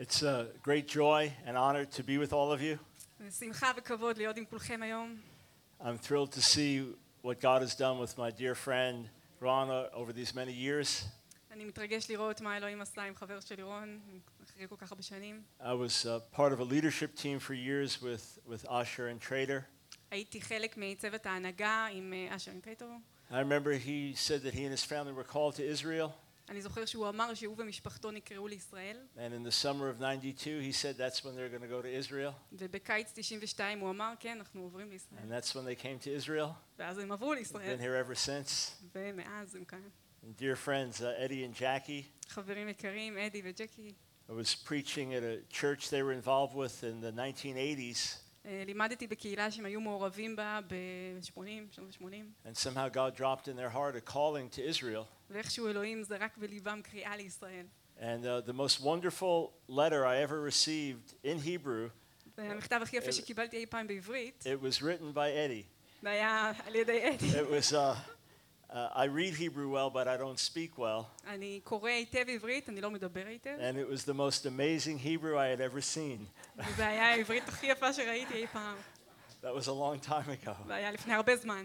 It's a great joy and honor to be with all of you. שמחה וכבוד להיות עם כולכם היום. I'm thrilled to see what God has done with my dear friend Rana over these many years. אני מתרגש לראות מה אלוהים עשה עם חבר שלי רון, אחרי כל כך הרבה שנים. I was part of a leadership team for years with Asher and Trader. הייתי חלק מצוות ההנהגה עם אשר אינטרייטור. I remember he said that he and his family were called to Israel. אני זוכר שהוא אמר שהוא ומשפחתו נקראו לישראל. And in the summer of 92 he said that's when they're going to go to Israel. ובקיץ 92 הוא אמר, כן, אנחנו עוברים לישראל. And that's when they came to Israel. ואז הם עברו לישראל. Been here ever since. ומאז הם כאן. And dear friends, Eddie and Jackie. חברים יקרים, אדי וג'קי. I was preaching at a church they were involved with in the 1980s. לימדתי בקהילה שהם היו מעורבים בה ב-80, שנות ה-80. And somehow God dropped in their heart a calling to Israel. ואיכשהו אלוהים זרק בליבם קריאה לישראל. And the most wonderful letter I ever received in Hebrew. המכתב הכי יפה שקיבלתי אי פעם בעברית. It was written by Eddie. זה היה על ידי אדי. It was I read Hebrew well, but I don't speak well. אני קורא היטב עברית, אני לא מדבר היטב. And it was the most amazing Hebrew I had ever seen. זה היה העברית הכי יפה שראיתי אי פעם. That was a long time ago. זה היה לפני הרבה זמן.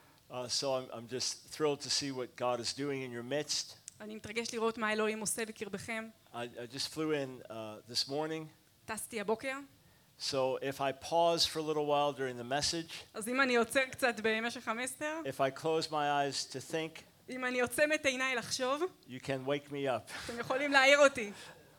So I'm just thrilled to see what God is doing in your midst. אני מתרגש לראות מה אלוהים עושה בקרבכם. I just flew in this morning. טסתי הבוקר. So if I pause for a little while during the message, אז אם אני עוצר קצת במשך המסר, if I close my eyes to think, אם אני עוצם את עיניי לחשוב, you can wake me up. אתם יכולים להעיר אותי.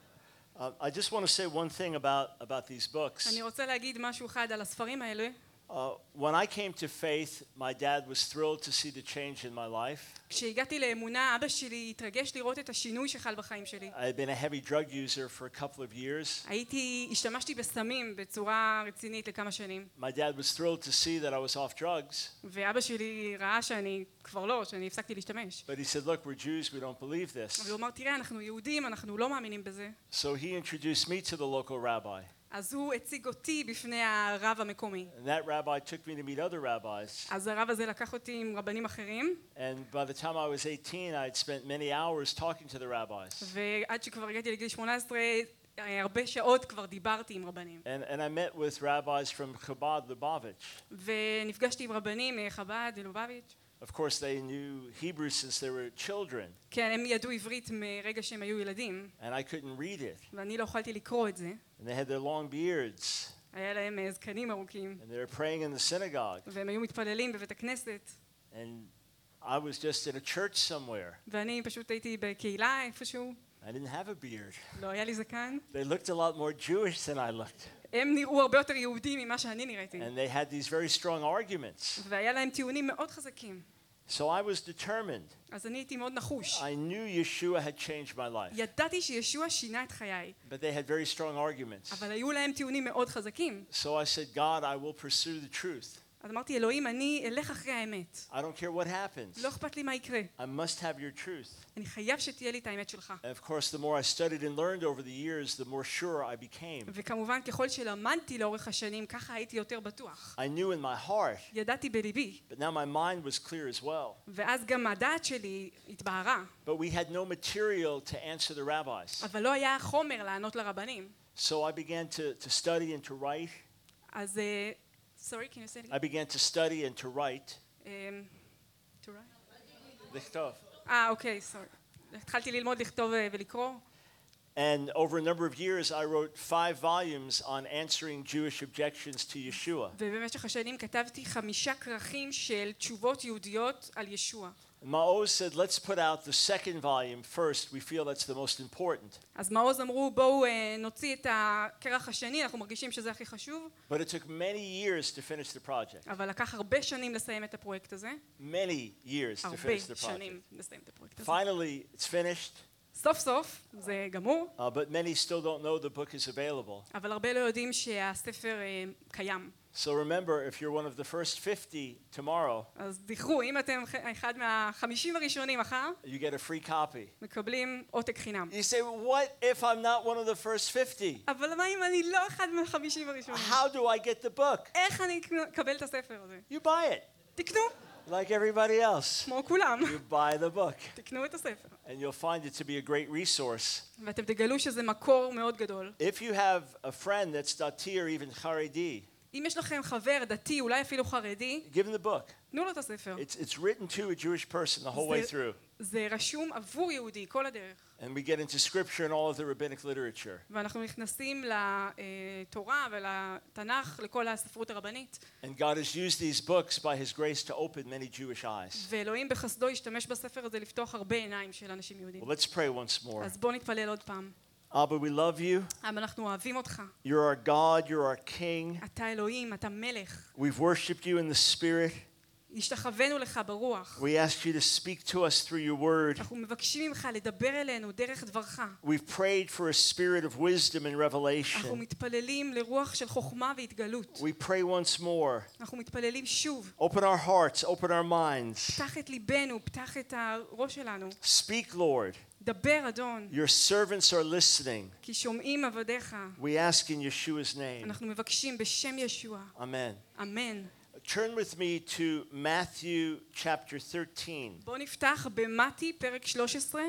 I just want to say one thing about these books. אני רוצה להגיד משהו אחד על הספרים האלה. When I came to faith, my dad was thrilled to see the change in my life. כשהגעתי לאמונה, אבא שלי התרגש לראות את השינוי שחל בחיים שלי. I had been a heavy drug user for a couple of years. השתמשתי בסמים בצורה רצינית לכמה שנים. My dad was thrilled to see that I was off drugs. ואבא שלי ראה שאני כבר לא, שאני הפסקתי להשתמש. But he said, "Look, we're Jews, we don't believe this." והוא אמר, תראה, אנחנו יהודים, אנחנו לא מאמינים בזה. So he introduced me to the local rabbi. אז הוא הציג אותי בפני הרב המקומי. And that rabbi took me to meet other rabbis. אז הרב הזה לקח אותי עם רבנים אחרים. And by the time I was 18, I had spent many hours talking to the rabbis. ועד שכבר הגעתי לגיל 18, הרבה שעות כבר דיברתי עם רבנים. And I met with rabbis from Chabad, Lubavitch. ונפגשתי עם רבנים מחב"ד, לובביץ'. Of course, they knew Hebrew since they were children. כן, הם ידעו עברית מרגע שהם היו ילדים. And I couldn't read it. ואני לא יכולתי לקרוא את זה. And they had their long beards. היה להם זקנים ארוכים. And they were praying in the synagogue. והם היו מתפללים בבית הכנסת. And I was just in a church somewhere. ואני פשוט הייתי בקהילה איפשהו. I didn't have a beard. לא היה לי זקן. They looked a lot more Jewish than I looked. הם נראו הרבה יותר יהודים ממה שאני נראיתי. And they had these very strong arguments. והיה להם טיעונים מאוד חזקים. So I was determined. אז אני הייתי מאוד נחוש. I knew Yeshua had changed my life. ידעתי שישוע שינה את חיי. But they had very strong arguments. אבל היו להם טיעונים מאוד חזקים. So I said, God, I will pursue the truth. אז אמרתי, אלוהים, אני אלך אחרי האמת. I don't care what happens. לא אכפת לי מה יקרה. I must have your truth. אני חייב שתהיה לי את האמת שלך. And of course, the more I studied and learned over the years, the more sure I became. וכמובן, ככל שלמדתי לאורך השנים, ככה הייתי יותר בטוח. I knew in my heart. ידעתי בליבי. But now my mind was clear as well. ואז גם הדעת שלי התבהרה. But we had no material to answer the rabbis. אבל לא היה חומר לענות לרבנים. So I began to study and to write. אז sorry, can you say it again? I began to study and to write. To write? לכתוב. אוקיי, sorry. התחלתי ללמוד לכתוב ולקרוא. And over a number of years, I wrote 5 volumes on answering Jewish objections to Yeshua. ובמשך השנים כתבתי 5 כרכים של תשובות יהודיות על ישוע. Maoz said, let's put out the second volume first. We feel that's the most important. אז מעוז אמרו, בואו נוציא את הכרך השני, אנחנו מרגישים שזה הכי חשוב. But it took many years to finish the project. אבל לקח הרבה שנים לסיים את הפרויקט הזה. Many years to הרבה finish the שנים project. לסיים את הפרויקט הזה. Finally, it's finished. סוף סוף, זה גמור. But many still don't know the book is available. אבל הרבה לא יודעים שהספר קיים. So remember, if you're one of the first 50 tomorrow, אז זכרו, אם אתם אחד מה-50 הראשונים מחר, you get a free copy. מקבלים עותק חינם. You say, what if I'm not one of the first 50? אבל מה אם אני לא אחד מה-50 הראשונים? How do I get the book? איך אני אקבל את הספר הזה? You buy it. תקנו. like everybody else. כמו כולם. You buy the book, תקנו את הספר. and you'll find it to be a great resource. ואתם תגלו שזה מקור מאוד גדול. If you have a friend that's dati or even charedi, אם יש לכם חבר דתי, אולי אפילו חרדי, give him the book. תנו לו את הספר. It's written to a Jewish person the whole way through. זה רשום עבור יהודי, כל הדרך. And we get into scripture and all of the rabbinic literature. ואנחנו נכנסים לתורה ולתנ"ך, לכל הספרות הרבנית. And God has used these books by His grace to open many Jewish eyes. ואלוהים בחסדו השתמש בספר הזה לפתוח הרבה עיניים של אנשים יהודים. Well, let's pray once more. אז בואו נתפלל עוד פעם. Abba, we love you. אבל אנחנו אוהבים אותך. You're our God. You're our King. אתה אלוהים, אתה מלך. We've worshipped you in the Spirit. השתחווינו לך ברוח. We ask you to speak to us through your word. אנחנו מבקשים ממך לדבר אלינו דרך דברך. We've prayed for a spirit of wisdom and אנחנו revelation. מתפללים לרוח של חוכמה והתגלות. We pray once more. אנחנו מתפללים שוב. Open our hearts, open our minds. פתח את ליבנו, פתח את הראש שלנו. Speak, Lord. דבר, אדון, Your servants are listening. כי שומעים עבדיך. We ask in Yeshua's name. אנחנו מבקשים בשם ישוע. Amen. אמן. Turn with me to Matthew chapter 13. בואו נפתח במתי פרק 13.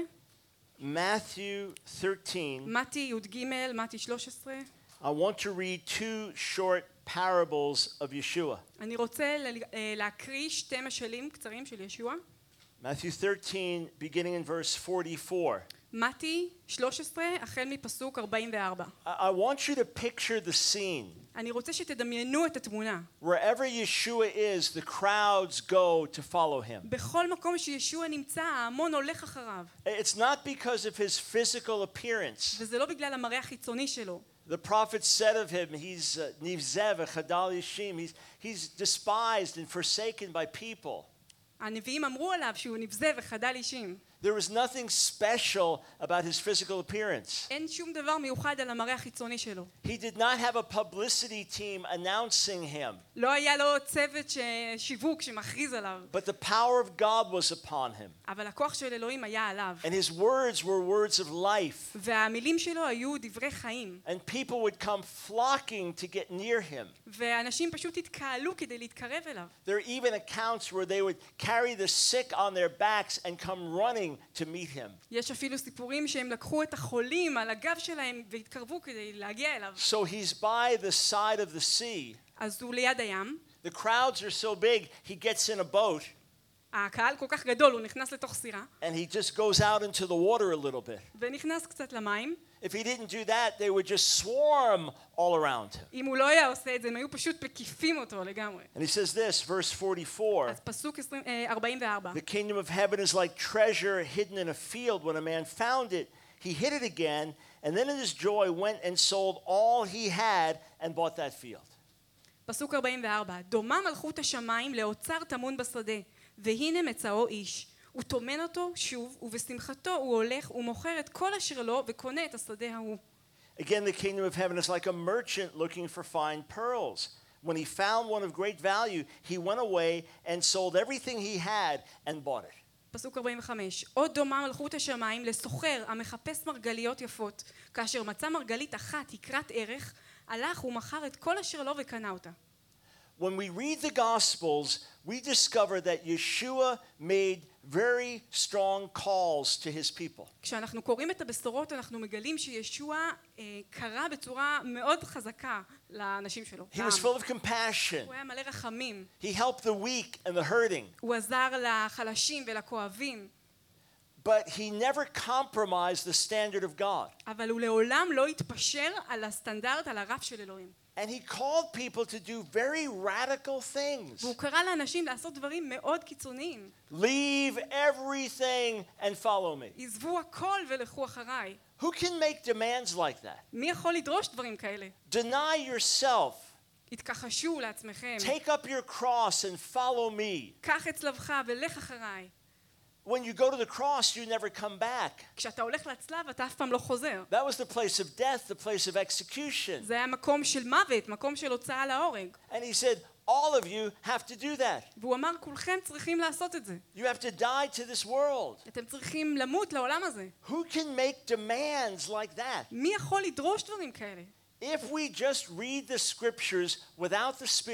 Matthew 13. מתי י"ג, מתי 13. I want to read two short parables of Yeshua. אני רוצה להקריא שתי משלים קצרים של ישוע. Matthew 13, beginning in verse 44. מתי 13, החל מפסוק 44. I want you to picture the scene. אני רוצה שתדמיינו את התמונה. Wherever Yeshua is, the crowds go to follow him. בכל מקום שישוע נמצא, ההמון הולך אחריו. It's not because of his physical appearance. וזה לא בגלל המראה החיצוני שלו. The prophet said of him, he's Nivzev, Chadal Yishim. He's despised and forsaken by people. הנביאים אמרו עליו שהוא נבזה וחדל אישים. There was nothing special about his physical appearance. אין שום דבר מיוחד על המראה החיצוני שלו. He did not have a publicity team announcing him. לא היה לו צוות שיווק שמכריז עליו. But the power of God was upon him. אבל הכוח של אלוהים היה עליו. And his words were words of life. והמילים שלו היו דברי חיים. And people would come flocking to get near him. ואנשים פשוט התקהלו כדי להתקרב אליו. There are even accounts where they would carry the sick on their backs and come running to meet him. יש אפילו סיפורים שהם לקחו את החולים על הגב שלהם והתקרבו כדי להגיע אליו. So he's by the side of the sea. אז הוא ליד הים. The crowds are so big, he gets in a boat הקהל כל כך גדול, הוא נכנס לתוך סירה. and he just goes out into the water a little bit. ונכנס קצת למים. If he didn't do that, they would just swarm all around him. אם הוא לא היה עושה את זה, הם היו פשוט מקיפים אותו לגמרי. And he says this, verse 44. אז פסוק 44. The kingdom of heaven is like treasure hidden in a field. When a man found it, he hid it again, and then in his joy went and sold all he had and bought that field. פסוק 44. דומה מלכות השמיים לאוצר טמון בשדה, והנה מצאו איש. הוא טומן אותו שוב, ובשמחתו הוא הולך ומוכר את כל אשר לו וקונה את השדה ההוא. Again, the kingdom of heaven is like a merchant looking for fine pearls. When he found one of great value, he went away and sold everything he had and bought it. פסוק 45. עוד דומה מלכות השמיים לסוחר המחפש מרגליות יפות, כאשר מצא מרגלית אחת יקרת ערך, הלך ומכר את כל אשר לו וקנה אותה. When we read the Gospels, we discover that Yeshua made very strong calls to his people. כשאנחנו קוראים את הבשורות, אנחנו מגלים שישוע קרא בצורה מאוד חזקה לאנשים שלו. He was full of compassion. הוא היה מלא רחמים. He helped the weak and the hurting. הוא עזר לחלשים ולכואבים. But he never compromised the standard of God. אבל הוא לעולם לא התפשר על הסטנדרט, על הרף של אלוהים. And he called people to do very radical things. והוא קרא לאנשים לעשות דברים מאוד קיצוניים. Leave everything and follow me. עזבו הכל ולכו אחריי. Who can make demands like that? מי יכול לדרוש דברים כאלה? Deny yourself. התכחשו לעצמכם. Take up your cross and follow me. קח את צלבך ולך אחריי. When you go to the cross, you never come back. כשאתה הולך לצלב, אתה אף פעם לא חוזר. That was the place of death, the place of execution. זה היה מקום של מוות, מקום של הוצאה להורג. And he said, all of you have to do that. והוא אמר, כולכם צריכים לעשות את זה. You have to die to this world. אתם צריכים למות לעולם הזה. Who can make demands like that? מי יכול לדרוש דברים כאלה? If we just read the scriptures without the Spirit,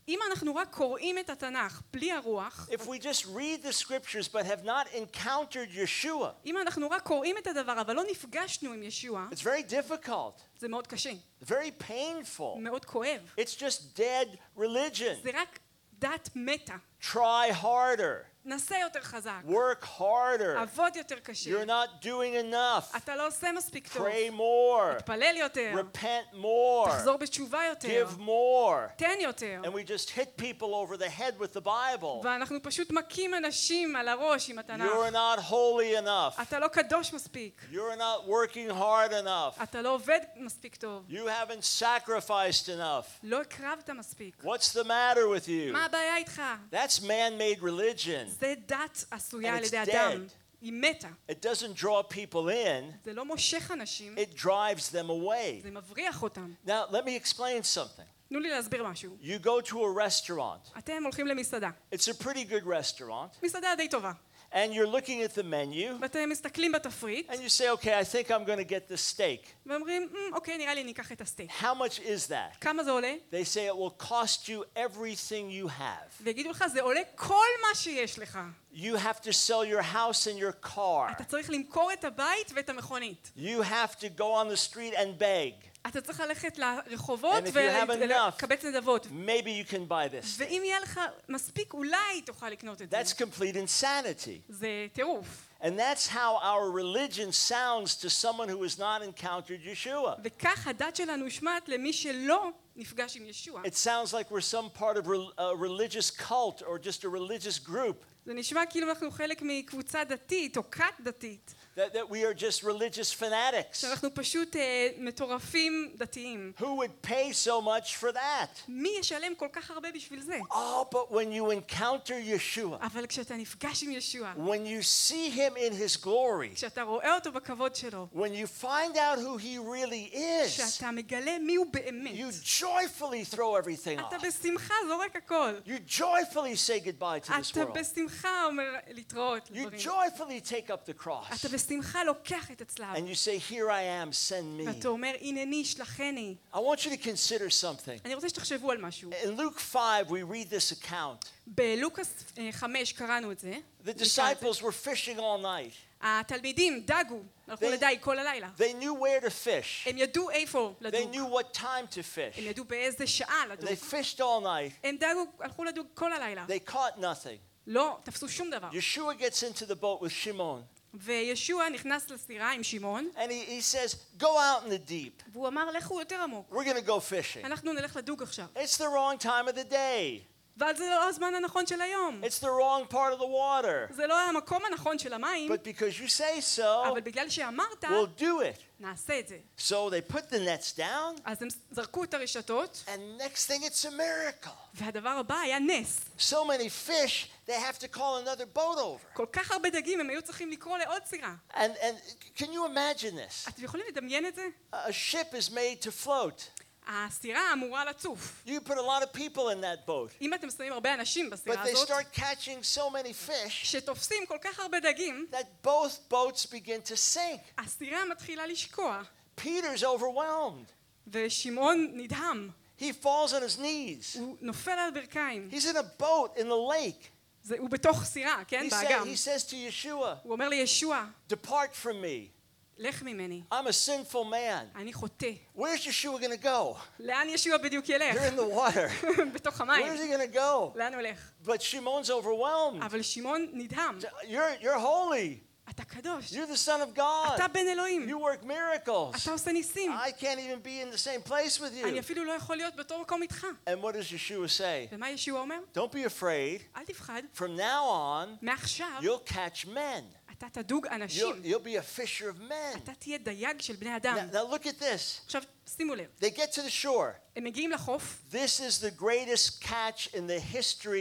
אם אנחנו רק קוראים את התנ"ך בלי הרוח, if we just read the scriptures but have not encountered Yeshua, אם אנחנו רק קוראים את הדבר אבל לא נפגשנו עם ישוע, it's very difficult, זה מאוד קשה, very painful. מאוד כואב. It's just dead religion. זה רק דת מתה. Try harder, נסה יותר חזק, work harder. עבוד יותר קשה. You're not doing enough. אתה לא עושה מספיק טוב. Pray more, תתפלל יותר. repent more, תחזור בתשובה יותר. give more. תן יותר. And we just hit people over the head with the Bible. ואנחנו פשוט מכים אנשים על הראש עם התנ"ך. You're not holy enough. אתה לא קדוש מספיק. You're not working hard enough. אתה לא עובד מספיק טוב. You haven't sacrificed enough. לא הקרבת מספיק. What's the matter with you? מה הבעיה איתך? That's man-made religion. זה דת עשויה And על it's ידי אדם. dead. היא מתה. It doesn't draw people in, זה לא מושך אנשים, it drives them away. זה מבריח אותם. Now, let me explain something. תנו לי להסביר משהו. You go to a restaurant. אתם הולכים למסעדה. It's a pretty good restaurant. מסעדה די טובה. And you're looking at the menu, ואתם מסתכלים בתפריט, and you say, okay, I think I'm going to get the steak. ואומרים, אוקיי, נראה לי ניקח את הסטייק. How much is that? כמה זה עולה? They say it will cost you everything you have. ויגידו לך, זה עולה כל מה שיש לך. You have to sell your house and your car. אתה צריך למכור את הבית ואת המכונית. You have to go on the street and beg. אתה צריך ללכת לרחובות And if you have enough, ולקבץ נדבות. maybe you can buy this. ואם יהיה לך מספיק, אולי תוכל לקנות את זה. That's complete insanity. זה טירוף. And that's how our religion sounds to someone who has not encountered Yeshua. וכך הדת שלנו נשמעת למי שלא נפגש עם ישוע. It sounds like we're some part of a religious cult or just a religious group. זה נשמע כאילו אנחנו חלק מקבוצה דתית או כת דתית. That we are just religious fanatics. שאנחנו פשוט מטורפים דתיים. Who would pay so much for that? מי ישלם כל כך הרבה בשביל זה? Oh, but when you encounter Yeshua, אבל כשאתה נפגש עם ישוע, when you see him in his glory, כשאתה רואה אותו בכבוד שלו, when you find out who he really is, כשאתה מגלה מי הוא באמת, you joyfully throw everything אתה off. בשמחה זורק הכל. You joyfully say goodbye to this אתה world. בשמחה אומר להתראות You לדברים. joyfully take up the cross. אתה בשמחה לוקח את הצלב. And you say, here I am, send me. ואתה אומר, הנני, שלחני. I want you to consider something. אני רוצה שתחשבו על משהו. In Luke 5, we read this account. בלוקאס 5 קראנו את זה. The disciples were fishing all night. התלמידים דגו, הלכו לדייג כל הלילה. They knew where to fish. הם ידעו איפה They לדוג. knew what time to fish. הם ידעו באיזה שעה לדוג. They fished all night. הם דגו, הלכו לדוג כל הלילה. They caught nothing. לא תפסו שום דבר. Yeshua gets into the boat with Shimon. וישוע נכנס לסירה עם שמעון, And he says, go out in the deep. והוא אמר, לכו יותר עמוק. We're going to go fishing. אנחנו נלך לדוג עכשיו. It's the wrong time of the day. ואז זה לא הזמן הנכון של היום. It's the wrong part of the water. זה לא המקום הנכון של המים, But because you say so, אבל בגלל שאמרת, we'll do it. נעשה את זה. So they put the nets down, אז הם זרקו את הרשתות, and next thing it's a miracle. והדבר הבא היה נס. So many fish, they have to call another boat over. כל כך הרבה דגים, הם היו צריכים לקרוא לעוד סירה. And can you imagine this? אתם יכולים לדמיין את זה? A ship is made to float. הסירה אמורה לצוף. You put a lot of people in that boat. אם אתם שמים הרבה אנשים But בסירה they הזאת, start catching so many fish שתופסים כל כך הרבה דגים, that both boats begin to sink. הסירה מתחילה לשקוע, Peter's overwhelmed. ושמעון נדהם. He falls on his knees. הוא נופל על הברכיים. He's in a boat in the lake. הוא בתוך סירה, כן? באגם. He says to Yeshua, הוא אומר לישוע, depart from me. לך ממני. I'm a sinful man. אני חוטא. Where's Yeshua going to go? לאן ישוע בדיוק ילך? You're in the water. בתוך המים. Where's he going to go? לאן הוא הולך? But Shimon's overwhelmed. אבל שמעון נדהם. You're holy. אתה קדוש. You're the son of God. אתה בן אלוהים. You work miracles. אתה עושה ניסים. I can't even be in the same place with אני you. אפילו לא יכול להיות באותו מקום איתך. And what does Yeshua say? ומה ישוע אומר? Don't be afraid. אל תפחד. From now on, מעכשיו you'll catch men. אתה תדוג אנשים. You'll be a fisher of men. אתה תהיה דייג של בני אדם. Now look at this. עכשיו, שימו לב. They get to the shore. הם מגיעים לחוף. This is the greatest catch in the history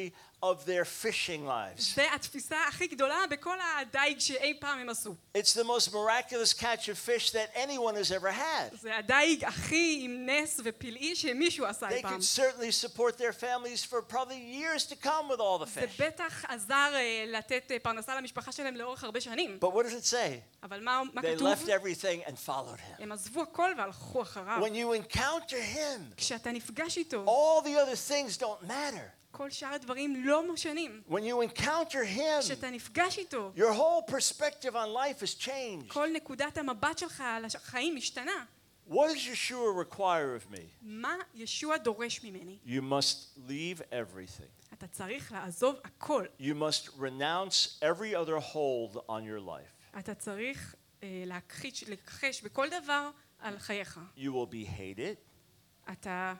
of their fishing lives. זה התפיסה הכי גדולה בכל הדייג שאי פעם הם עשו. It's the most miraculous catch of fish that anyone has ever had. זה הדייג הכי עם נס ופלאי שמישהו עשה אי They פעם. could certainly support their families for probably years to come with all the זה fish. בטח עזר לתת פרנסה למשפחה שלהם לאורך הרבה שנים. But what does it say? אבל מה They כתוב? left everything and followed him. הם עזבו הכל והלכו אחריו. When you encounter him, כשאתה נפגש איתו, all the other things don't matter. כל שאר הדברים לא משנים. When you encounter him, כשאתה נפגש איתו, your whole perspective on life has changed. כל נקודת המבט שלך על החיים משתנה. What does Yeshua require of me? מה ישוע דורש ממני? You must leave everything. אתה צריך לעזוב הכל. You must renounce every other hold on your life. אתה צריך להכחש בכל דבר על חייך. You will be hated. אתה...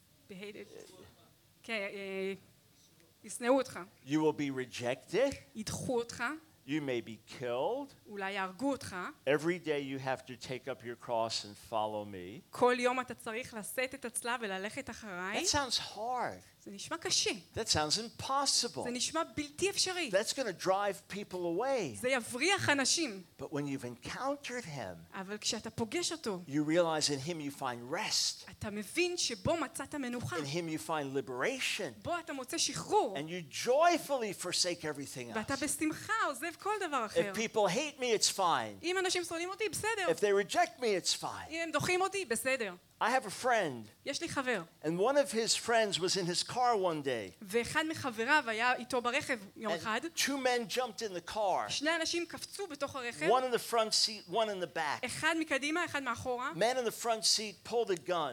כן, ישנאו אותך. You will be rejected. ידחו אותך. You may be killed. אולי יהרגו אותך. Every day you have to take up your cross and follow me. כל יום אתה צריך לשאת את הצלב וללכת אחריי. That sounds hard. זה נשמע קשה. That sounds impossible. זה נשמע בלתי אפשרי. That's going to drive people away. זה יבריח אנשים. But when you've encountered him, אבל כשאתה פוגש אותו, you realize in him you find rest. אתה מבין שבו מצאת מנוחה. In him you find liberation. בו אתה מוצא שחרור. And you joyfully forsake everything ואתה else. בשמחה עוזב כל דבר אחר. If people hate me, it's fine. אם אנשים שונאים אותי, בסדר. If they reject me, it's fine. אם הם דוחים אותי, בסדר. I have a friend, יש לי חבר. and one of his friends was in his car one day. ואחד מחבריו היה איתו ברכב יום אחד. And two men jumped in the car. שני אנשים קפצו בתוך הרכב. One in the front seat, one in the back. אחד מקדימה, אחד מאחורה. Man in the front seat pulled a gun.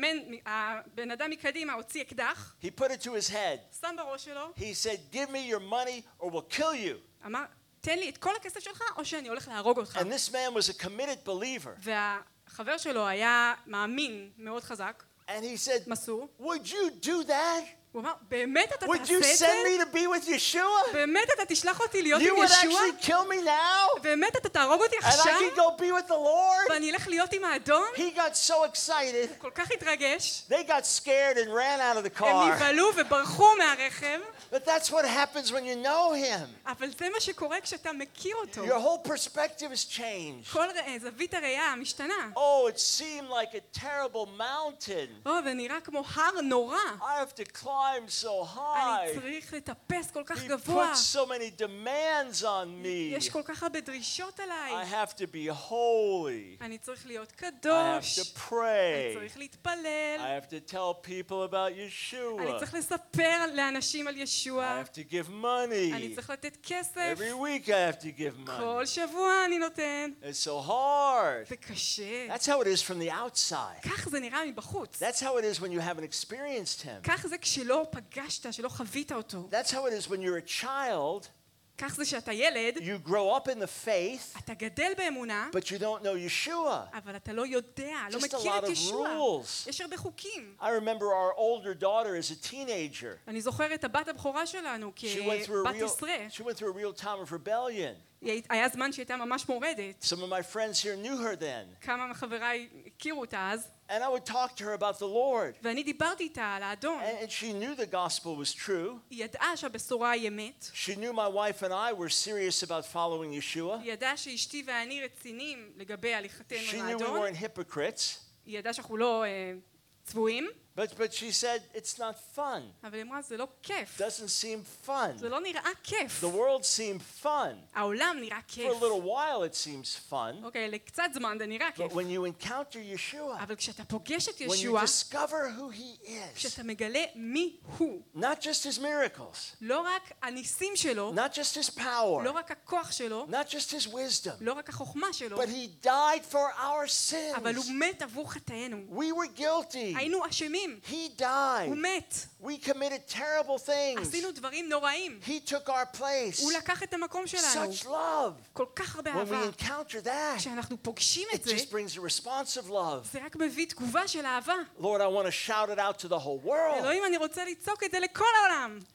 והבן אדם מקדימה הוציא אקדח. He put it to his head. שם בראש שלו. He said, "Give me your money or we'll kill you." אמר, תן לי את כל הכסף שלך או שאני הולך להרוג אותך. And this man was a committed believer. והחבר שלו היה מאמין מאוד חזק. And he said, מסור. "Would you do that? הוא אמר, באמת אתה Would תעשה you את זה? send me to be with Yeshua? באמת אתה תשלח אותי להיות You עם would ישוע? actually kill me now? באמת אתה תהרוג אותי And I עכשיו? could go be with the Lord?" ואני אלך להיות עם האדון? He got so excited. כל כך התרגש. They got scared and ran out of the הם car. נבהלו וברחו מהרכב. But that's what happens when you know him. אבל זה מה שקורה כשאתה מכיר אותו. Your whole perspective has changed. כל זווית הראייה משתנה. Oh, it seemed like a terrible mountain. זה נראה כמו הר נורא. I have to climb so אני high. צריך לטפס כל כך He גבוה. puts so many demands on me. יש כל כך הרבה דרישות I עליי. have to be holy. אני צריך להיות I have קדוש. to אני pray. צריך להתפלל. I have to tell people about אני Yeshua. צריך לספר לאנשים על ישוע. I have to give אני money. צריך לתת כסף. Every week I have to give money. כל שבוע אני נותן. It's so hard. זה קשה. That's how it is from the outside. כך זה נראה מבחוץ. That's how it is when you haven't experienced him. כך זה כשלא פגשת, שלא חווית אותו. That's how it is when you're a child. כך זה שאתה ילד, You grow up in the faith, אתה גדל באמונה, but you don't know Yeshua. אבל אתה לא יודע, לא Just a מכיר lot את of ישוע. rules. יש הרבה חוקים. I remember our older daughter as a teenager. אני זוכר את הבת הבכורה שלנו She went through כבת עשרה. a real time of rebellion. היה זמן שהייתה ממש מורדת. Some of my friends here knew her then. כמה מחבריי הכירו אותה אז. And I would talk to her about the Lord. ואני דיברתי איתה על האדון. And she knew the gospel was true. היא ידעה שהבשורה היא אמת. She knew my wife and I were serious about following Yeshua. היא ידעה שאשתי ואני רציניים לגבי הליכתנו She עם knew we האדון. weren't hypocrites. היא ידעה שאנחנו לא צבועים. But she said, it's not fun. אבל היא אמרה, זה לא כיף. Doesn't seem fun. זה לא נראה כיף. The world seemed fun. העולם נראה For כיף. a little while it seems fun. אוקיי, לקצת זמן זה נראה But כיף. when you encounter Yeshua, אבל כשאתה פוגש את when you ישוע, discover who he is, כשאתה מגלה מי הוא, not just his miracles, לא רק הניסים שלו, not just his power, לא רק הכוח שלו, not just his wisdom, לא רק החוכמה שלו, but he died for our אבל הוא sins. מת עבור חטאינו. We were guilty. היינו אשמים. He died. הוא מת. We committed terrible things. עשינו דברים נוראים. He took our place. הוא לקח את המקום שלנו. Such love. כל כך הרבה When we אהבה. encounter that, כשאנחנו פוגשים it את זה, just brings a response of love. זה רק מביא תגובה של אהבה. Lord, I want to shout it out to the whole world. אלוהים, אני רוצה לצעוק את זה לכל העולם.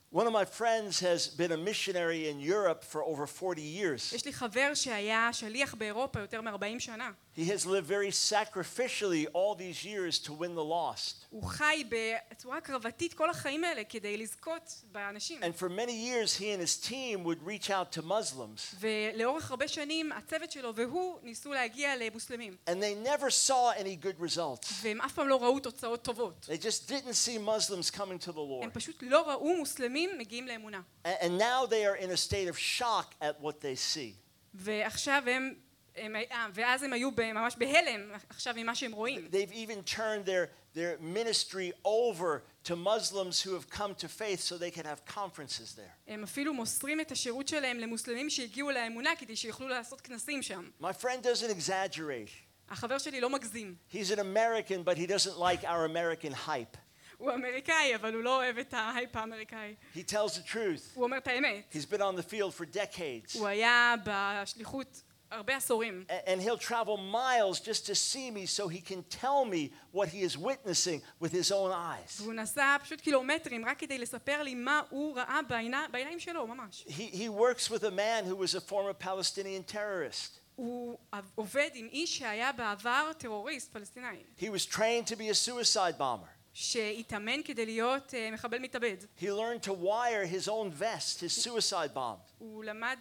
One of my friends has been a missionary in Europe for over 40 years. יש לי חבר שהיה שליח באירופה יותר מ-40 שנה. He has lived very sacrificially all these years to win the lost. הוא חי בצורה קרבתית כל החיים האלה כדי לזכות באנשים. And for many years he and his team would reach out to Muslims. ולאורך הרבה שנים הצוות שלו והוא ניסו להגיע למוסלמים. And they never saw any good results. והם אף פעם לא ראו תוצאות טובות. They just didn't see Muslims coming to the Lord. הם פשוט לא ראו מוסלמים מגיעים לאמונה. And now they are in a state of shock at what they see. ועכשיו ואז הם היו ממש בהלם עכשיו ממה שהם רואים. They've even turned their ministry over to Muslims who have come to faith so they can have conferences there. הם אפילו מוסרים את השירות שלהם למוסלמים שהגיעו לאמונה כדי שיוכלו לעשות כנסים שם. My friend doesn't exaggerate. החבר שלי לא מגזים. He's an American, but he doesn't like our American hype. הוא אמריקאי, אבל הוא לא אוהב את ההייפ האמריקאי. He tells the truth. הוא אומר את האמת. He's been on the field for decades. הוא היה בשליחות הרבה עשורים. And he'll travel miles just to see me so he can tell me what he is witnessing with his own eyes. והוא נסע פשוט קילומטרים רק כדי לספר לי מה הוא ראה בעיניים שלו, ממש. He works with a man who was a former Palestinian terrorist. הוא עובד עם איש שהיה בעבר טרוריסט פלסטיני. He was trained to be a suicide bomber. שהתאמן כדי להיות מחבל מתאבד. He learned to wire his own vest, his suicide bomb. הוא למד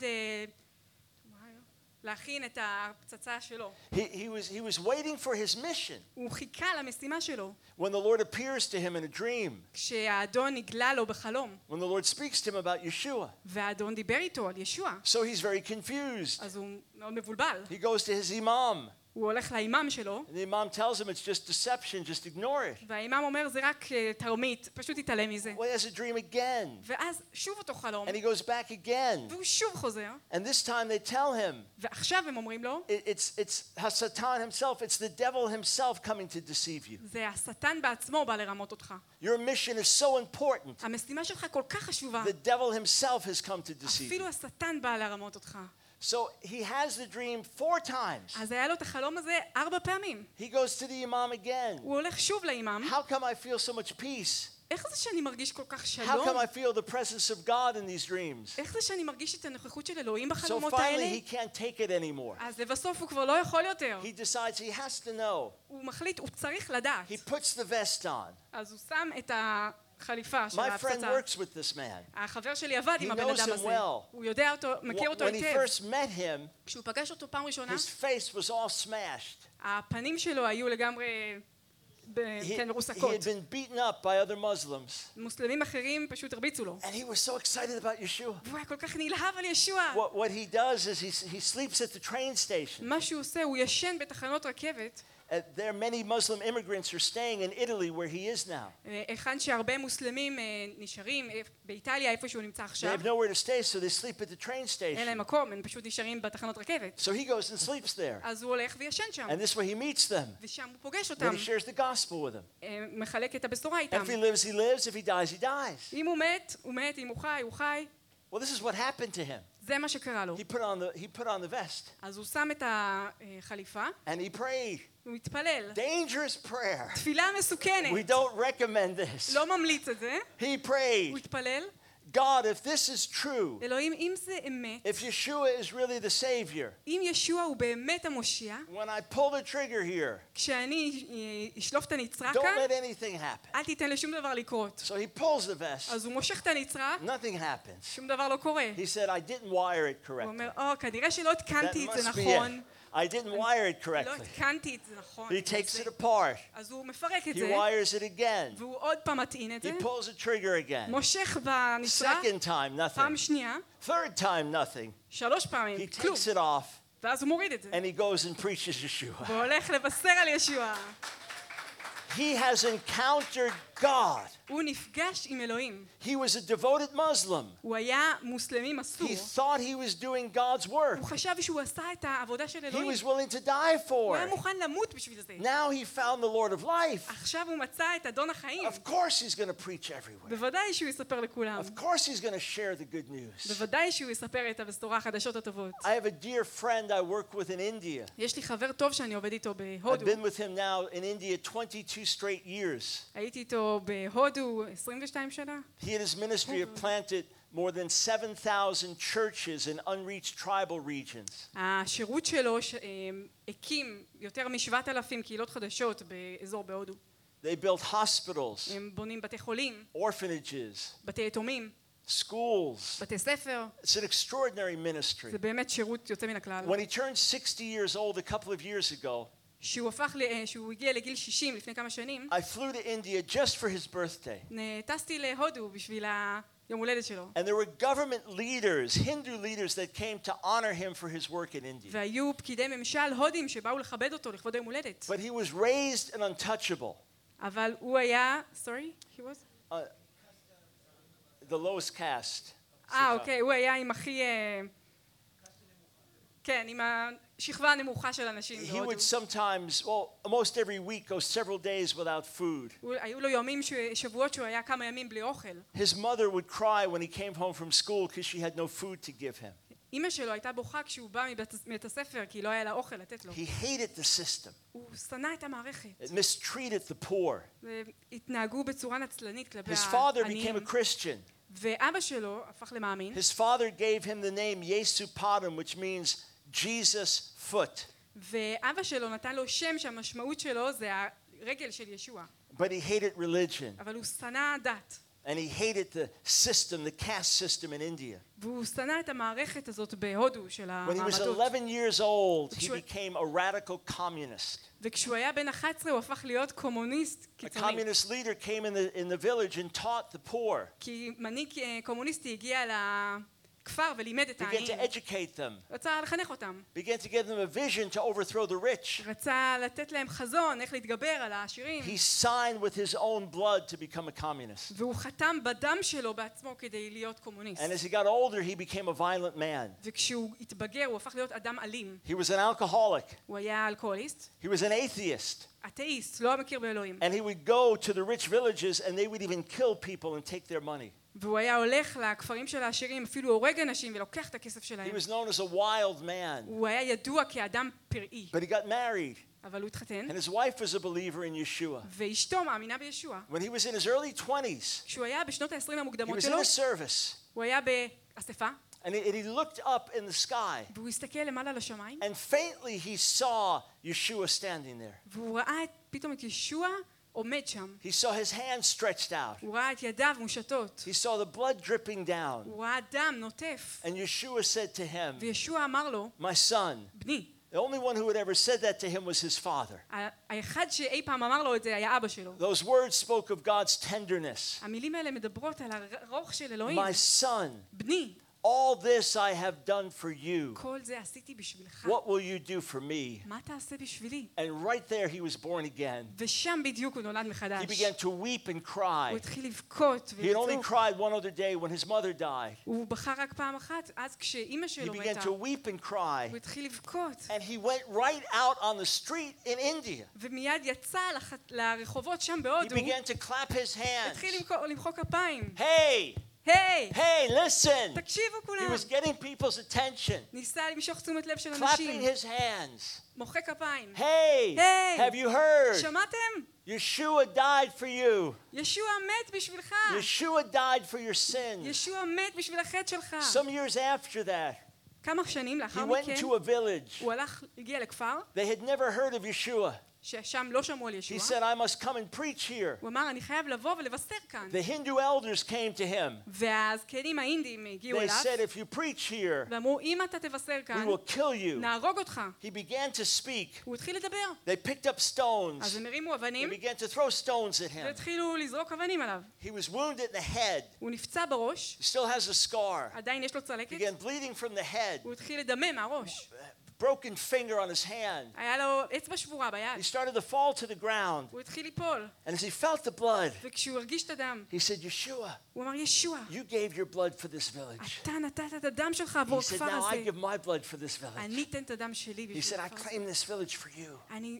להכין את הפצצה שלו. He was waiting for his mission. הוא חיכה למשימה שלו. When the Lord appears to him in a dream. כשהאדון נגלה לו בחלום. When the Lord speaks to him about Yeshua. והאדון דיבר איתו על ישוע. So he's very confused. אז הוא מאוד מבולבל. He goes to his imam. הוא הולך לאימאם שלו. And the imam tells him it's just deception, just ignore it. והאימאם אומר זה רק תרמית, פשוט תתעלם מזה. Well, he has a dream again. ואז שוב אותו חלום. And he goes back again. והוא שוב חוזר. And this time they tell him. ועכשיו הם אומרים לו. It's Hasatan himself, it's the devil himself coming to deceive you. זה השטן בעצמו בא לרמות אותך. Your mission is so important. המשימה שלך כל כך חשובה. The devil himself has come to deceive you. אפילו השטן בא לרמות אותך. So he has the dream 4 times. אז היה לו את החלום הזה 4 פעמים. He goes to the imam again. הוא הולך שוב לאימאם. How come I feel so much peace? איך זה שאני מרגיש כל כך How שלום? come I feel the presence of God in these dreams? איך זה שאני מרגיש את הנוכחות של אלוהים So בחלומות finally האלה? he can't take it anymore. אז לבסוף הוא כבר לא יכול יותר. He decides he has to know. הוא מחליט, הוא צריך לדעת. He puts the vest on. אז הוא שם את החליפה של My friend ההפצצה. works with this man. החבר שלי עבד עם He הבן knows אדם him הזה. well. הוא יודע אותו, מכיר אותו When he היטב. first met him, כשהוא פגש אותו פעם ראשונה, his face was all smashed. הפנים שלו היו לגמרי He מרוסקות. had been beaten up by other Muslims. מוסלמים אחרים פשוט הרביצו לו. And he was so excited about Yeshua. והוא היה כל כך נלהב על ישוע. What he does is he sleeps at the train station. מה שהוא עושה, הוא ישן בתחנות רכבת. There are many Muslim immigrants who are staying in Italy where he is now. היכן שהרבה מוסלמים נשארים באיטליה איפה שהוא נמצא They עכשיו. have nowhere to stay, so they sleep at the train אין station. להם מקום, הם פשוט נשארים בתחנות רכבת. So he goes and sleeps there. אז הוא הולך וישן שם. And this way he meets them. ושם הוא פוגש Then אותם. he shares the gospel with them. מחלק את הבשורה איתם. If he lives, he lives. If he dies, he dies. אם הוא מת, הוא מת. אם הוא חי, הוא חי. Well, this is what happened to him. זה מה שקרה לו. He put on the vest. אז הוא שם את החליפה. And he prayed. הוא התפלל. Dangerous prayer. תפילה מסוכנת. We don't recommend this. לא ממליץ את זה. He הוא prayed, התפלל. God, if this is true, אלוהים, אם זה אמת, if Yeshua is really the Savior, אם ישוע הוא באמת המושיע, when I pull the trigger here, כשאני אשלוף את הנצרה don't כאן, let anything happen. אל תיתן לשום דבר לקרות. So he pulls the vest. אז הוא מושך את הנצרה, Nothing happens. שום דבר לא קורה. He said, I didn't wire it הוא correctly. אומר, כנראה שלא That התקנתי את זה must be נכון. it. I didn't wire it לא correctly. התקנתי את זה נכון. He takes it apart. אז הוא מפרק את He זה, wires it again. והוא עוד פעם מטעין את זה, He pulls the trigger again. מושך בנצרה, Second time, פעם nothing. שנייה, Third time, nothing. 3 פעמים, He כלום. takes it off ואז הוא מוריד את זה. and he goes and preaches Yeshua. והולך לבשר על ישוע. He has encountered God. הוא נפגש עם אלוהים. He was a devoted Muslim. הוא היה מוסלמי מסור. He thought he was doing God's work. הוא חשב שהוא עשה את העבודה של He אלוהים. was willing to die הוא for היה it. מוכן למות בשביל זה. Now he found the Lord of life. עכשיו הוא מצא את אדון החיים. Of course he's going to preach everywhere. בוודאי שהוא יספר לכולם. Of course he's going to share the good news. בוודאי שהוא יספר את הבשורה החדשות הטובות. I have a dear friend I work with in India. יש לי חבר טוב שאני עובד איתו I've בהודו. been with him now in India 22 straight years. הייתי איתו שלו בהודו 22 שנה. He and his ministry have planted more than 7,000 churches in unreached tribal regions. השירות שלו הקים יותר מ-7,000 קהילות חדשות באזור בהודו. They built hospitals, הם בונים בתי חולים, orphanages, בתי יתומים, schools. בתי ספר. It's an extraordinary ministry. זה באמת שירות יוצא מן הכלל. When he turned 60 years old a couple of years ago, שהוא הגיע לגיל 60 לפני כמה שנים, I flew to India just for his birthday. טסתי להודו בשביל היום הולדת שלו. And there were government leaders, Hindu leaders, that came to honor him for his work in India. והיו פקידי ממשל הודים שבאו לכבד אותו לכבוד היום הולדת. But he was raised an untouchable, אבל הוא היה, he was? the lowest caste. אוקיי, הוא היה עם הכי, כן, עם השכבה הנמוכה של אנשים He בהודו. would sometimes, well, almost every week go several days without food. היו לו ימים, שבועות שהוא היה כמה ימים בלי אוכל. His mother would cry when he came home from school because she had no food to give him. אמא שלו הייתה בוכה כשהוא בא מבית הספר כי לא היה לה אוכל לתת לו. He hated the system. הוא שנא את המערכת. It mistreated the poor. והתנהגו בצורה נצלנית כלפי His father העניים. became a Christian. ואבא שלו הפך למאמין. His father gave him the name Yesupadam, which means Jesus foot. ואבא שלו נתן לו שם שהמשמעות שלו זה הרגל של ישוע. But he hated religion. אבל הוא שנא דת. And he hated the system, the caste system in India. והוא שנא את המערכת הזאת בהודו של When he was המעמדות. 11 years old, he became a radical communist. וכשהוא היה בן 11 הוא הפך להיות קומוניסט A קיצוני. communist leader came in the village and taught the poor, כי מנהיג קומוניסטי הגיע לכפר ולימד את began to העניים. educate them, רצה לחנך אותם. began to give them a vision to overthrow the rich. רצה לתת להם חזון איך להתגבר על העשירים. He signed with his own blood to become a communist. והוא חתם בדם שלו בעצמו כדי להיות קומוניסט. And as he got older, he became a violent man. וכשהוא התבגר הוא הפך להיות אדם אלים. He was an alcoholic. הוא היה אלכוהוליסט, He was an atheist. אתאיסט, לא מכיר באלוהים. And he would go to the rich villages and they would even kill people and take their money. והוא היה הולך לכפרים של העשירים, אפילו הורג אנשים ולוקח את הכסף He שלהם. was known as a wild man. הוא היה ידוע כאדם פראי, But he got married. אבל הוא התחתן, And his wife was a believer in Yeshua. ואשתו מאמינה בישוע. When he was in his early 20s, כשהוא היה בשנות ה-20 he המוקדמות was in שלו, a service. הוא היה באספה, And he looked up in the sky. והוא הסתכל למעלה לשמיים, And faintly he saw Yeshua standing there. והוא ראה פתאום את ישוע עומד שם. He saw his hand stretched out. הוא ראה את ידיו מושטות. He saw the blood dripping down. הוא ראה דם נוטף. And Yeshua said to him, וישוע אמר לו, "My son." בני. The only one who had ever said that to him was his father. האחד שאי פעם אמר לו את זה היה אבא שלו. Those words spoke of God's tenderness. המילים האלה מדברות על הרוח של אלוהים. My son, בני. all this I have done for you. כל זה עשיתי בשבילך. What will you do for me? מה תעשה בשבילי? And right there he was born again. ושם בדיוק הוא נולד מחדש. He began to weep and הוא cry. התחיל לבכות He had only ולצעוק. cried one other day when his mother died. הוא בכה רק פעם אחת, אז כשאימא He שלו began מתה. to weep and cry. הוא התחיל לבכות. And he went right out on the street in India. ומיד יצא לרחובות שם He בהודו. began to clap his hands. התחיל למחוא כפיים. Hey, היי! hey, listen. תקשיבו He כולם. was getting people's attention. ניסה למשוך תשומת לב של Clapping אנשים. his hands. מוחא כפיים. Hey, Hey. have you heard? שמעתם? Yeshua died for you. ישוע מת בשבילך. Yeshua died for your sins. ישוע מת בשביל החטא שלך. Some years after that, כמה שנים he לאחר went מכן, into a village. הוא הגיע לכפר, They had never heard of Yeshua. ששם לא שמעו על He ישוע. said, I must come and preach here. הוא אמר, אני חייב לבוא ולבשר כאן. The Hindu elders came to him. והזקנים האינדים הגיעו They אליו, said, if you preach here, ואמרו, אם אתה תבשר we כאן, will kill you. נהרוג אותך. He began to speak. הוא התחיל לדבר. They picked up stones. אז הם הרימו They אבנים, began to throw stones at him. והתחילו לזרוק אבנים עליו. He was wounded in the head. הוא נפצע בראש, He still has a scar. עדיין יש לו צלקת, Began bleeding from the head. הוא התחיל לדמם מהראש. Broken finger on his hand. היה לו אצבע שבורה He ביד. started to fall to the ground. הוא התחיל ליפול, And as he felt the blood, וכשהוא הרגיש את הדם, he said, Yeshua, הוא אמר, ישוע, you gave your blood for this village. אתה נתת את הדם שלך עבור He said, הכפר now I הזה. give my blood for this village. אני אתן את הדם שלי He בשביל said, I הכפר הזה. claim this village for you. אני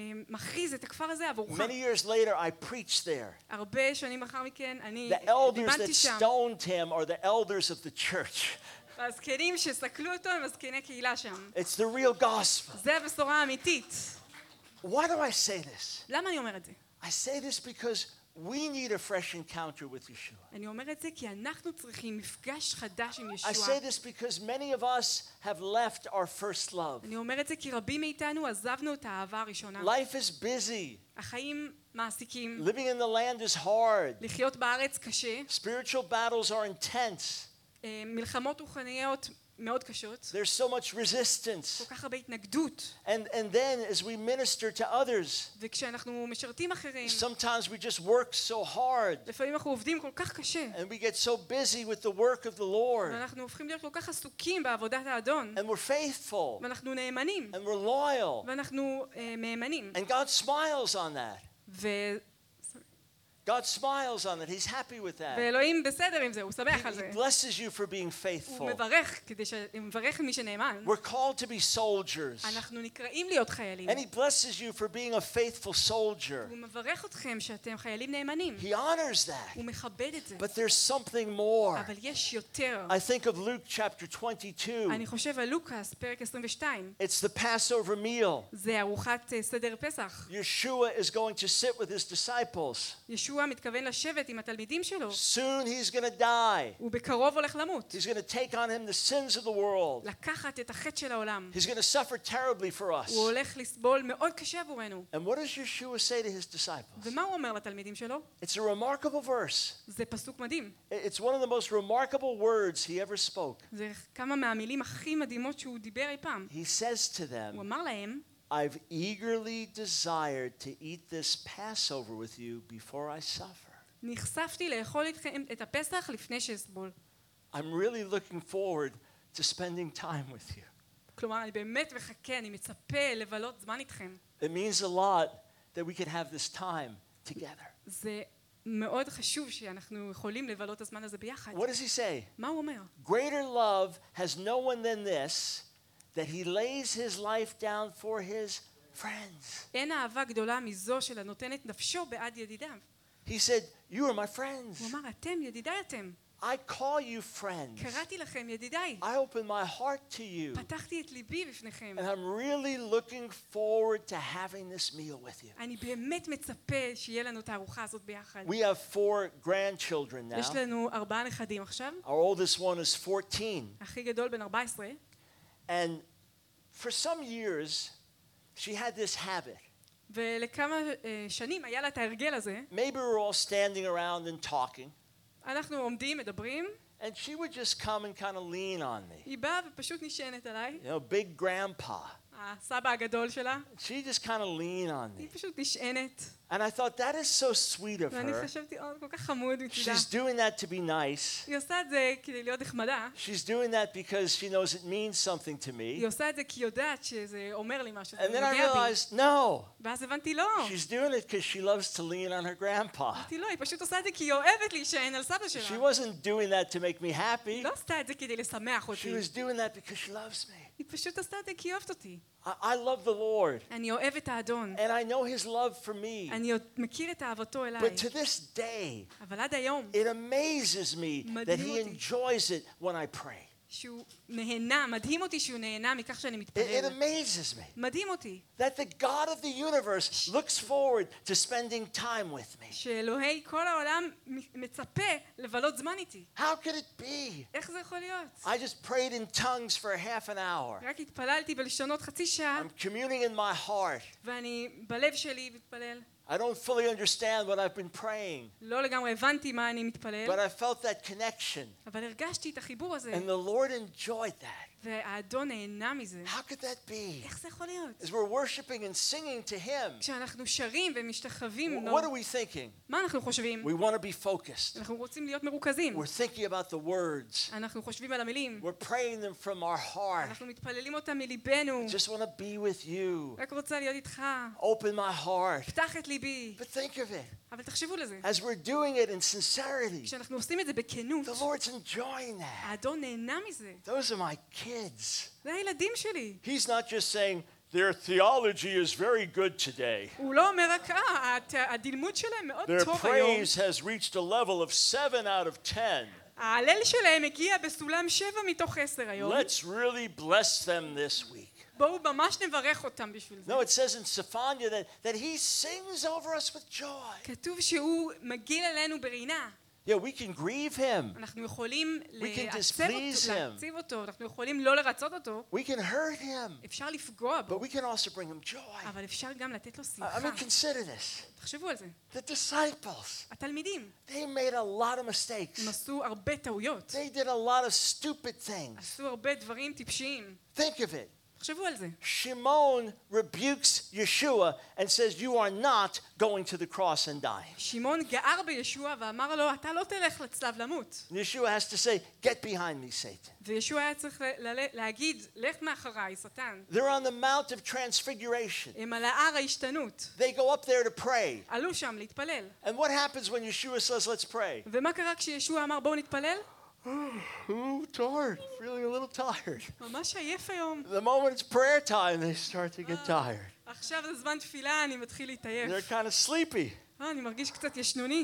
מכריז את הכפר הזה עבורך. Many years later, I preached there. הרבה שנים לאחר מכן, אני The elders דיברתי that שם. stoned him are the elders of the church. והזקנים שסקלו אותו הם הזקני קהילה שם. It's the real gospel. זה הבשורה האמיתית. Why do I say this? למה אני אומר את זה? I say this because we need a fresh encounter with Yeshua. אני אומר את זה כי אנחנו צריכים מפגש חדש עם I ישוע. say this because many of us have left our first love. אני אומר את זה כי רבים מאיתנו עזבנו את האהבה הראשונה. Life is busy. החיים מעסיקים, Living in the land is hard. לחיות בארץ קשה, Spiritual battles are intense. מלחמות רוחניות מאוד קשות, There's so much resistance. כל כך הרבה התנגדות, And then as we minister to others, וכשאנחנו משרתים אחרים, sometimes we just work so hard לפעמים אנחנו עובדים כל כך קשה, and we get so busy with the work of the Lord ואנחנו הופכים להיות כל כך עסוקים בעבודת האדון, and we're faithful ואנחנו נאמנים, and we're loyal ואנחנו מהימנים, and God smiles on that. God smiles on it. He's happy with that. ואלוהים בסדר עם זה, הוא שמח על He זה. blesses you for being הוא faithful. מברך מי שנאמן. We're called to be soldiers. אנחנו נקראים להיות חיילים. And he blesses you for being a faithful soldier. הוא מברך אתכם שאתם חיילים נאמנים. He honors that. הוא מכבד את זה. But there's something more. אבל יש יותר. I think of Luke chapter 22. אני חושב על לוקאס, פרק 22. It's the Passover meal. זה ארוחת סדר פסח. Yeshua is going to sit with his disciples. ישוע מתכוון לשבת עם התלמידים שלו. Soon he's going to die. הוא בקרוב הולך למות. He's going to take on him the sins of the world. לקחת את החטא של העולם. He's going to suffer terribly for us. הוא הולך לסבול מאוד קשה עבורנו. And what does Yeshua say to his disciples? ומה הוא אומר לתלמידים שלו? It's a remarkable verse. זה פסוק מדהים. It's one of the most remarkable words he ever spoke. זה כמה מהמילים הכי מדהימות שהוא דיבר אי פעם. He says to הוא them, אמר להם, I've eagerly desired to eat this Passover with you before I suffer. נחשפתי לאכול איתכם את הפסח לפני שאסבול. I'm really looking forward to spending time with you. כלומר, אני באמת מחכה, אני מצפה לבלות זמן איתכם. It means a lot that we can have this time together. זה מאוד חשוב שאנחנו יכולים לבלות את הזמן הזה ביחד. What does he say? מה הוא אומר? Greater love has no one than this, that he lays his life down for his friends. אין אהבה גדולה מזו של הנותן את נפשו בעד ידידיו. He said, you are my friends. הוא אמר, אתם ידידיי אתם. I call you friends. קראתי לכם ידידיי. I open my heart to you. פתחתי את ליבי בפניכם. And I'm really looking forward to having this meal with you. אני באמת מצפה שיהיה לנו את הארוחה הזאת ביחד. We have 4 grandchildren now. יש לנו 4 נכדים עכשיו. Our oldest one is 14. הכי גדול בן 14. And for some years, she had this habit. ולכמה שנים היה לה את ההרגל הזה. Maybe we're all standing around and talking. אנחנו עומדים, מדברים. And she would just come and kind of lean on me. היא באה ופשוט נשענת עליי. You know, big grandpa. הסבא הגדול שלה. She just kind of lean on היא me. פשוט נשענת. And I thought that is so sweet of ואני her. חשבתי, כל כך חמוד מצידה. She's doing that to be nice. היא עושה את זה כדי להיות נחמדה. She's doing that because she knows it means something to me. היא עושה את זה כי היא יודעת שזה אומר לי משהו. And זה then I נוגע בי. realized, no. ואז הבנתי, לא. She's doing it because she loves to lean on her grandpa. אמרתי, לא, היא פשוט עושה את זה כי היא אוהבת להישען על סבא She שלה. wasn't doing that to make me happy. היא לא עשתה את זה כדי לשמח She אותי. was doing that because she loves me. היא פשוט עשתה את זה כי היא אוהבת אותי. I love the Lord. אני אוהב את האדון. And I know his love for me. אני עוד מכיר את אהבתו אליי. But to this day, אבל עד היום, it amazes me that he enjoys it when I pray. שהוא נהנה, מדהים אותי שהוא נהנה מכך שאני It מתפלל. amazes me מדהים אותי. that the God of the universe looks forward to spending time with me. שאלוהי כל העולם מצפה לבלות זמן איתי. How could it be? איך זה יכול להיות? I just prayed in tongues for half an hour. רק התפללתי בלשונות חצי שעה, I'm communing in my heart. ואני בלב שלי מתפלל. I don't fully understand what I've been praying, לא לגמרי הבנתי מה אני but מתפלל, I felt that connection, אבל הרגשתי את החיבור הזה, and the Lord enjoyed that. והאדון נהנה מזה. How could that be? איך זה יכול להיות? As we're worshiping and singing to Him, כשאנחנו שרים ומשתחווים לו, what are we thinking? מה אנחנו חושבים? We want to be focused. אנחנו רוצים להיות מרוכזים. We're thinking about the words. אנחנו חושבים על המילים. We're praying them from our heart. אנחנו מתפללים אותם מליבנו. Just want to be with you. רק רוצה להיות איתך. Open my heart. פתח את ליבי. But think of it. אבל תחשבו לזה. As we're doing it in sincerity, כשאנחנו עושים את זה בכנות, the Lord's enjoying that. האדון נהנה מזה. Those are my kids. זה הילדים שלי. He's not just saying, their theology is very good today. הוא לא אומר רק, הדלמוד שלהם מאוד Their טוב היום. praise has reached a level of 7 out of 10. ההלל שלהם הגיע בסולם 7 מתוך 10 היום. Let's really bless them this week. בואו ממש נברך אותם בשביל זה. No, it says in Sophania that he sings over us with joy. כתוב שהוא מגיל אלינו ברינה. Yeah, we can grieve him. אנחנו יכולים can displease להציב אותו, אנחנו יכולים לא לרצות אותו, We can hurt him. אפשר לפגוע But בו, we can also bring him joy. אבל אפשר גם לתת לו I שמחה. mean, consider this. תחשבו על זה. The disciples, התלמידים, they made a lot of mistakes. הם עשו הרבה טעויות, They did a lot of stupid things. עשו הרבה דברים טיפשיים. Think of it. תחשבו על זה. Shimon rebukes Yeshua and says, you are not going to the cross and die. שמעון גער בישוע ואמר לו, אתה לא תלך לצלב למות. Yeshua has to say, get behind me, Satan. וישוע היה צריך להגיד, לך מאחריי, שטן. They're on the Mount of Transfiguration. הם על ההר ההשתנות. They go up there to pray. עלו שם להתפלל. And what happens when Yeshua says, let's pray? ומה קרה כשישוע אמר, בואו נתפלל? Tired, feeling a little tired. ממש עייף היום. The moment it's prayer time, they start to get tired. עכשיו זה זמן תפילה, אני מתחיל להתעייף. They're kind of sleepy. אני מרגיש קצת ישנוני.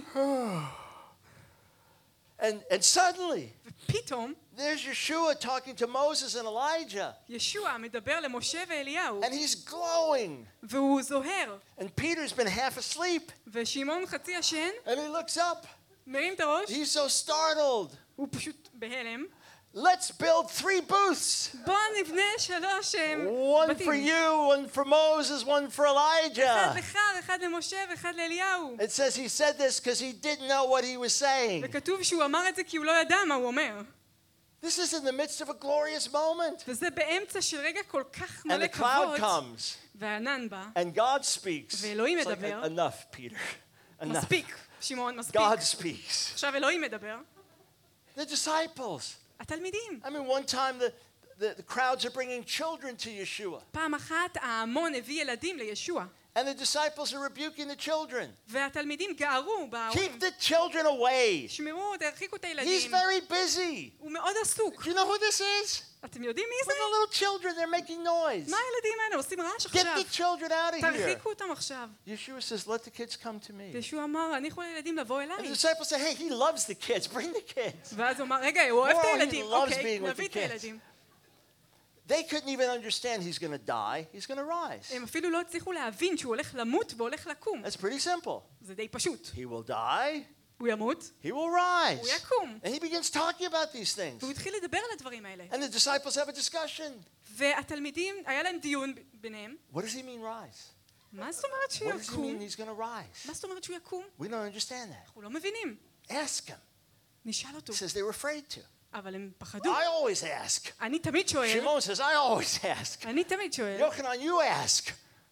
And suddenly, ופתאום, there's Yeshua talking to Moses and Elijah. ישוע מדבר למשה ואליהו, And he's glowing. והוא זוהר. And Peter's been half asleep. ושמעון חצי ישן, And he looks up. מרים את הראש, He's so startled. הוא פשוט בהלם. Let's build 3 booths. בוא נבנה 3 One for בתים. you, one for Moses, one for אחד Elijah. לך, אחד למשה ואחד לאליהו. It says he said this because he didn't know what he was saying. וכתוב שהוא אמר את זה כי הוא לא ידע מה הוא אומר. This is in the midst of a glorious moment. וזה באמצע של רגע כל כך And מלא the cloud כבוד. comes. והענן בא. And God speaks. ואלוהים It's like, מדבר. enough, Peter. Enough. מספיק, שמעון, מספיק. God speaks. עכשיו אלוהים מדבר. The disciples. התלמידים. I mean, one time the crowds are bringing children to Yeshua. פעם אחת ההמון הביא ילדים לישוע. And the disciples are rebuking the children. והתלמידים גערו בהורים. Keep the children away. שמרו, תרחיקו את He's הילדים. very busy. הוא מאוד עסוק. Do you know who this is? אתם יודעים מי Look זה? at the little children. They're making noise. מה הילדים האלה עושים רעש Get עכשיו? the children out of here. תרחיקו אותם עכשיו. Yeshua says, let the kids come to me. וישוע אמר, אני יכול לילדים לבוא And the אליי. disciples say, hey, he loves the kids. Bring the kids. ואז הוא אמר, רגע, הוא אוהב את Whoa, he הילדים. loves אוקיי, being with נביא the את kids. הילדים. They couldn't even understand he's going to die. He's going to rise. הם אפילו לא הצליחו להבין שהוא הולך למות והולך לקום. That's pretty simple. זה די פשוט. He will die. הוא ימות, He will rise. הוא יקום. And he begins talking about these things. והוא התחיל לדבר על הדברים האלה. And the disciples have a discussion. והתלמידים, היה להם דיון ביניהם. What does he mean rise? מה זאת אומרת שהוא What does he יקום? mean he's going to rise? מה זאת אומרת שהוא יקום? We don't understand that. אנחנו לא מבינים. Ask him. נשאל אותו. He says they were afraid to. אבל הם פחדו. I always ask. אני תמיד שואל. Shimon says, I always ask. אני תמיד שואל. Yochanan, you ask.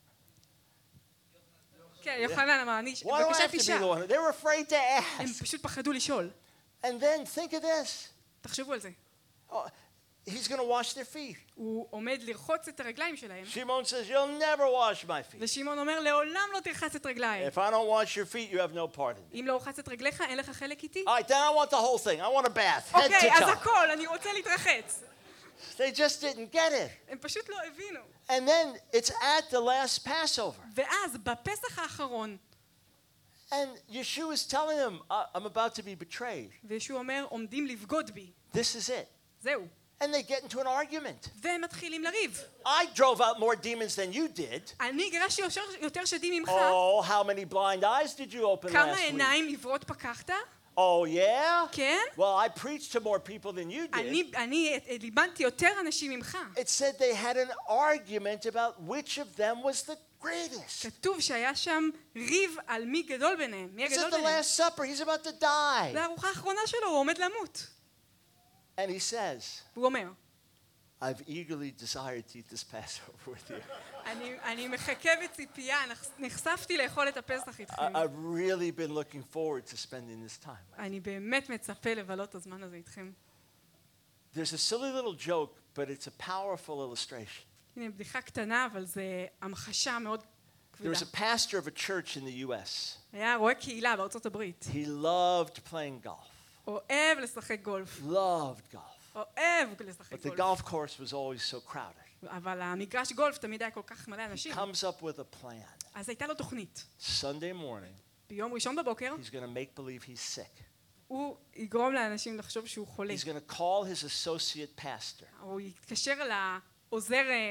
כן, יוחנן אמר, אני... Why do I בבקשה have to be תשאל. the one? They were afraid to הם ask. פשוט פחדו לשאול. And then think of this. תחשבו על זה. Oh, he's going to wash their feet. הוא עומד לרחוץ את הרגליים שלהם. Shimon says, you'll never wash my feet. ושמעון אומר, לעולם לא תרחץ את רגליי. If I don't wash your feet, you have no part in it. אם לא רחץ את רגליך, אין לך חלק איתי? All right, then I want the whole thing. I want a bath, head אוקיי, to אז toe. הכל, אני רוצה להתרחץ. They just didn't get it. הם פשוט לא הבינו. And then it's at the last Passover. ואז, בפסח האחרון, And Yeshua is telling them, I'm about to be betrayed. וישוע אומר, עומדים לבגוד בי. This is it. זהו. And they get into an argument. והם מתחילים לריב. I drove out more demons than you did. אני גירשתי יותר שדים ממך. Oh, how many blind eyes did you open כמה last week? עיניים עיוורות פקחת? Oh, yeah? כן? Well, I preached to more people than you did. אני לימדתי יותר אנשים ממך. It said they had an argument about which of them was the greatest. כתוב שהיה שם ריב על מי גדול ביניהם. מי It's הגדול at the ביניהם? Last Supper. He's about to die. זה הארוחה האחרונה שלו, הוא עומד למות. And he says, והוא אומר, I've eagerly desired to eat this Passover with you. אני מחכה בציפייה, נחשפתי לאכול את הפסח איתכם. I've really been looking forward to spending this time. אני באמת מצפה לבלות את הזמן הזה איתכם. There's a silly little joke, but it's a powerful illustration. הנה בדיחה קטנה, אבל זה המחשה מאוד There כבדה. was a pastor of a church in the U.S. היה רואה קהילה בארצות הברית. He loved playing golf. אוהב לשחק גולף. Loved golf. אוהב לשחק But the גולף. golf course was always so crowded. אבל המגרש גולף תמיד היה כל כך מלא אנשים. Comes up with a plan. אז הייתה לו תוכנית. Sunday morning, ביום ראשון בבוקר, he's going to make believe he's sick. הוא יגרום לאנשים לחשוב שהוא חולה. He's going to call his associate pastor. הוא יתקשר לעוזר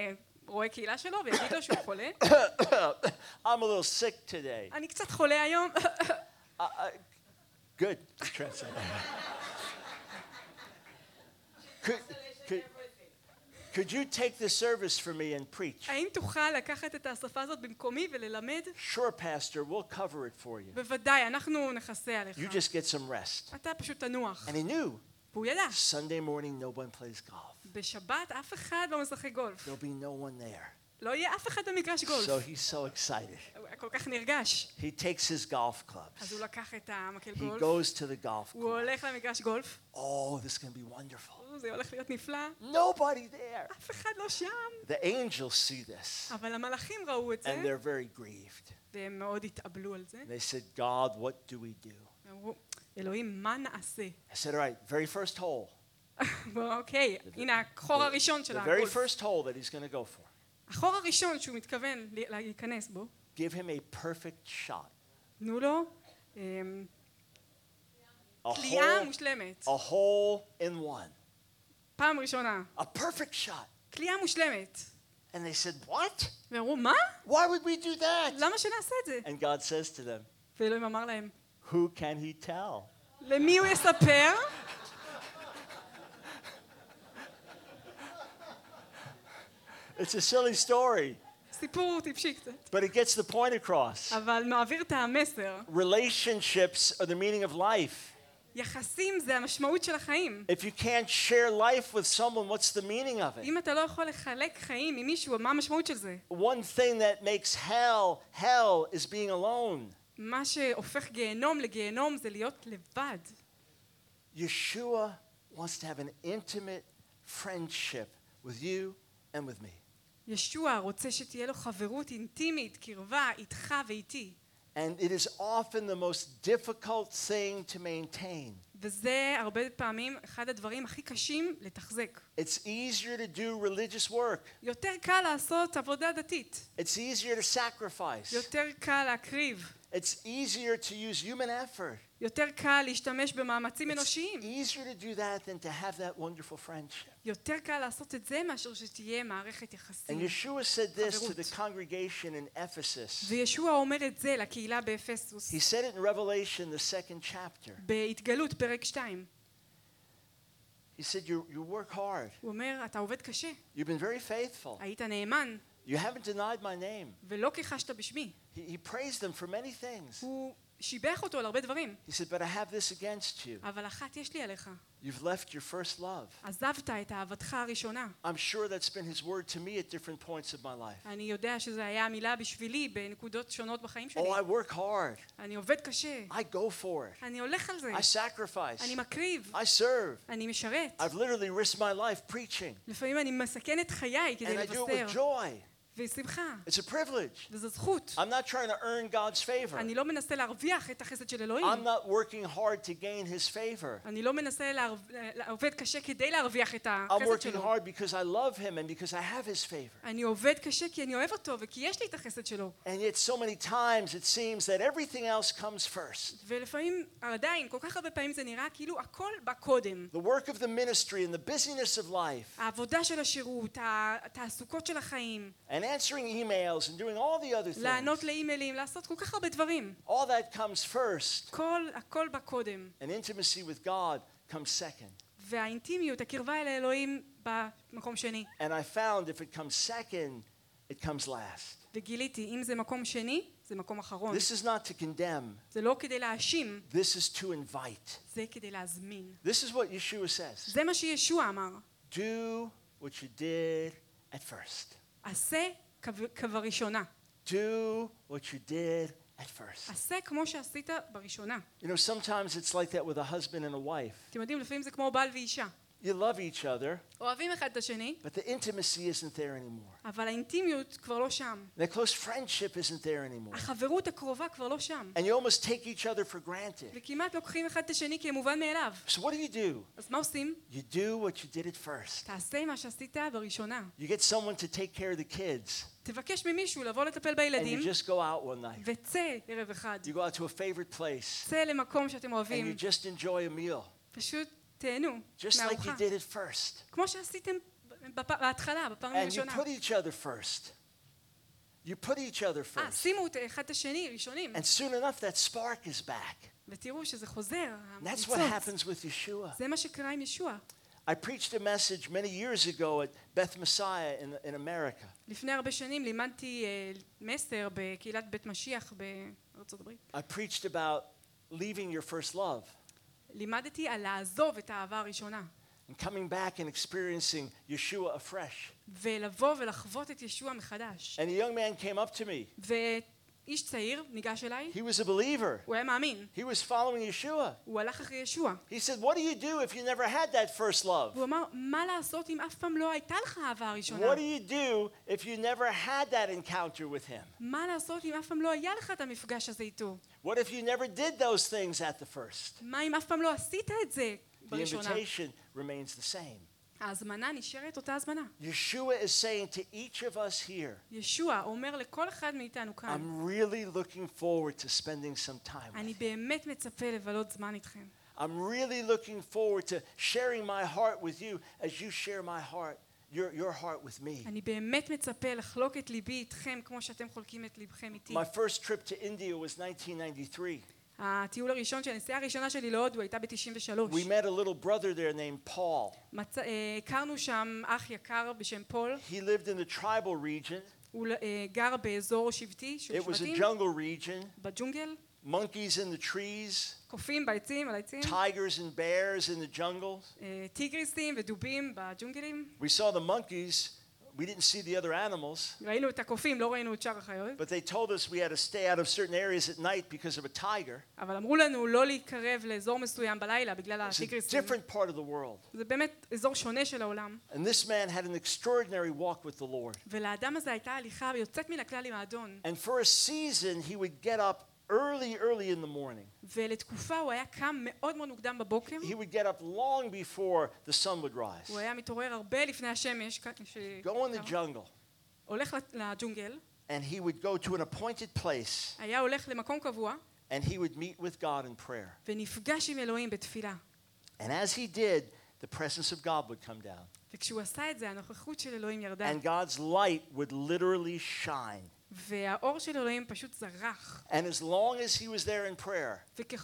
רואה קהילה שלו ויגיד לו שהוא חולה. I'm a little sick today. אני קצת חולה היום. Good translation. Could you take the service for me and preach? האם תוכל לקחת את השפה הזאת במקומי וללמד? Sure, Pastor, we'll cover it for you. בוודאי, אנחנו נכסה עליך. You just get some rest. אתה פשוט תנוח. And he knew. והוא ידע. Sunday morning, no one plays golf. בשבת אף אחד לא משחק גולף. There'll be no one there. לא יהיה אף אחד במגרש גולף. So he's so excited. הוא היה כל כך נרגש. He takes his golf clubs. אז הוא לקח את המקל He גולף. goes to the golf הוא course. הולך למגרש גולף. Oh, this is going to be wonderful. זה הולך להיות נפלא. Nobody there. אף אחד לא שם. The angels see this, אבל המלאכים ראו את זה. and they're very grieved. והם מאוד התאבלו על זה. They said, God, what do we do? הם אמרו, אלוהים, מה נעשה? I said, all right, very first hole. אוקיי, הנה החור הראשון של The very הגולף. first hole that he's going to go for. החור הראשון שהוא מתכוון להיכנס בו, Give him a perfect shot. תנו לו A קליעה hole, מושלמת. a hole in one. פעם ראשונה. A perfect shot. קליעה מושלמת. And they said, what? ואמרו, מה? Why would we do that? למה שנעשה את זה? And God says to them, ואלוהים אמר להם, who can he tell? למי הוא יספר? It's a silly story, סיפור טיפשי קצת. but it gets the point across. אבל מעביר את המסר. Relationships are the meaning of life. יחסים זה המשמעות של החיים. If you can't share life with someone, what's the meaning of it? אם אתה לא יכול לחלק חיים עם מישהו, מה המשמעות של זה? One thing that makes hell is being alone. מה שהופך גיהנום לגיהנום זה להיות לבד. Yeshua wants to have an intimate friendship with you and with me. ישוע רוצה שתהיה לו חברות אינטימית, קרבה, איתך ואיתי. And it is often the most difficult thing to maintain. וזה הרבה פעמים אחד הדברים הכי קשים לתחזק. It's easier to do religious work. יותר קל לעשות עבודה דתית. It's easier to sacrifice. יותר קל להקריב. It's easier to use human effort. יותר קל להשתמש במאמצים It's אנושיים. easier to do that than to have that wonderful friendship. יותר קל לעשות את זה מאשר שתהיה מערכת And יחסים. Yeshua said this to the חברות. congregation in Ephesus. וישוע אומר את זה לקהילה באפסוס. He said it in Revelation, the second chapter. בהתגלות פרק 2. He said, you work hard. הוא אומר, אתה עובד קשה. You've been very faithful. היית נאמן, You haven't denied my name. ולא כיחשת בשמי. He praised them for many things. הוא שיבח אותו על הרבה דברים. He said, but I have this against you. אבל אחת יש לי עליך. You've left your first love. עזבת את אהבתך הראשונה. I'm sure that's been his word to me at different points of my life. אני יודע שזה היה המילה בשבילי בנקודות שונות בחיים שלי. Oh, I work hard. אני עובד קשה. I go for it. אני הולך על זה. I sacrifice. אני מקריב. I serve. אני משרת. I've literally risked my life preaching. לפעמים אני מסכן את חיי כדי And I do it לבשר. with joy. ושמחה. It's a privilege. וזו זכות. I'm not trying to earn God's favor. אני לא מנסה להרוויח את החסד של I'm אלוהים. not working hard to gain his favor. אני לא מנסה לעובד קשה כדי להרוויח את I'm החסד working שלו. hard because I love him and because I have his favor. אני עובד קשה כי אני אוהב אותו וכי יש לי את החסד שלו. And yet so many times it seems that everything else comes first. ולפעמים עדיין, כל כך הרבה פעמים זה נראה כאילו הכל בא קודם. The work of the ministry and the busyness of life העבודה של השירות, התעסוקות של החיים, and answering emails and doing all the other לענות things. לאימיילים, לעשות כל כך הרבה דברים. All that comes first, הכל בא קודם. and intimacy with God comes second. והאינטימיות, הקרבה אל האלוהים במקום שני. And I found if it comes second, it comes last. וגיליתי, אם זה מקום שני, זה מקום אחרון. This is not to condemn. זה לא כדי להאשים, This is to invite. זה כדי להזמין. This is what Yeshua says. זה מה שישוע אמר. Do what you did at first. עשה כבראשונה. Do what you did at first. עשה כמו שעשית בראשונה. You know, sometimes it's like that with a husband and a wife. אתם יודעים, לפעמים זה כמו בעל ואישה. You love each other, אוהבים אחד את השני, but the intimacy isn't there anymore. אבל האינטימיות כבר לא שם. The close friendship isn't there anymore. החברות הקרובה כבר לא שם. And you almost take each other for granted. וכמעט לוקחים אחד את השני כמובן מאליו. So what do? אז מה עושים? You do what you did at first. תעשה מה שעשית בראשונה. You get someone to take care of the kids, תבקש ממישהו לבוא לטפל and בילדים, you just go out one night. וצא ערב אחד. You go out to a favorite place, צא למקום שאתם and you אוהבים. just enjoy a meal, פשוט תהנו just like you מהארוחה. did at first. כמו שעשיתם בהתחלה, בפעם And you הראשונה. put each other first. You put each other first. שימו את אחד את השני, ראשונים. And soon enough, that spark is back. ותראו שזה חוזר, And that's what הניצוץ. happens with Yeshua. זה מה שקרה עם ישוע. I preached a message many years ago at Beth Messiah in America. לפני הרבה שנים לימדתי מסר בקהילת בית משיח בארצות הברית. I preached about leaving your first love לימדתי על לעזוב את האהבה הראשונה. and coming back and experiencing Yeshua afresh. ולבוא ולחוות את ישוע מחדש. And a young man came up to me. ואיש צעיר ניגש אליי, He was a believer. הוא היה מאמין. He was following Yeshua. הוא הלך אחרי ישוע. He said, what do you do if you never had that first love? והוא אמר, מה לעשות אם אף פעם לא הייתה לך אהבה הראשונה? What do you do if you never had that encounter with him? מה לעשות אם אף פעם לא היה לך את המפגש הזה איתו? What if you never did those things at the first? מה אם אף פעם לא עשית את זה The בראשונה? invitation remains the same. ההזמנה נשארת אותה הזמנה. Yeshua is saying to each of us here, ישוע אומר לכל אחד מאיתנו כאן, I'm really looking forward to spending some time אני with you. באמת מצפה לבלות זמן איתכם. I'm really looking forward to sharing my heart with you as you share my heart, your heart with me. אני באמת מצפה לחלוק את ליבי איתכם כמו שאתם חולקים את ליבכם איתי. My first trip to India was 1993. הטיול הראשון, הנסיעה הראשונה שלי להודו הייתה ב-93. We met a little brother there named Paul. הכרנו שם אח יקר בשם פול. He lived in the tribal region. הוא גר באזור שבטי, It was a שבטים, jungle region. בג'ונגל, Monkeys in the trees, קופים בעצים, על העצים, tigers and bears in the jungle. טיגריסים ודובים בג'ונגלים. We saw the monkeys. We didn't see the other animals, ראינו את הקופים, לא ראינו את שאר החיות, but they told us we had to stay out of certain areas at night because of a tiger. אבל אמרו לנו לא להתקרב לאזור מסוים בלילה בגלל It's a הטיגריסים. different part of the world. זה באמת אזור שונה של העולם. And this man had an extraordinary walk with the Lord. ולאדם הזה הייתה הליכה יוצאת מן הכלל עם האדון. And for a season, he would get up early in the morning. ולתקופה הוא היה קם מאוד מאוד מוקדם בבוקר. He would get up long before the sun would rise. הוא היה מתעורר הרבה לפני השמש. Go in the jungle. הולך לג'ונגל. And he would go to an appointed place. היה הולך למקום קבוע. And he would meet with God in prayer. ונפגש עם אלוהים בתפילה. And as he did, the presence of God would come down. וכשהוא עשה את זה, הנוכחות של אלוהים ירדה. And God's light would literally shine. והאור של אלוהים פשוט זרח. And as long as he was there in prayer,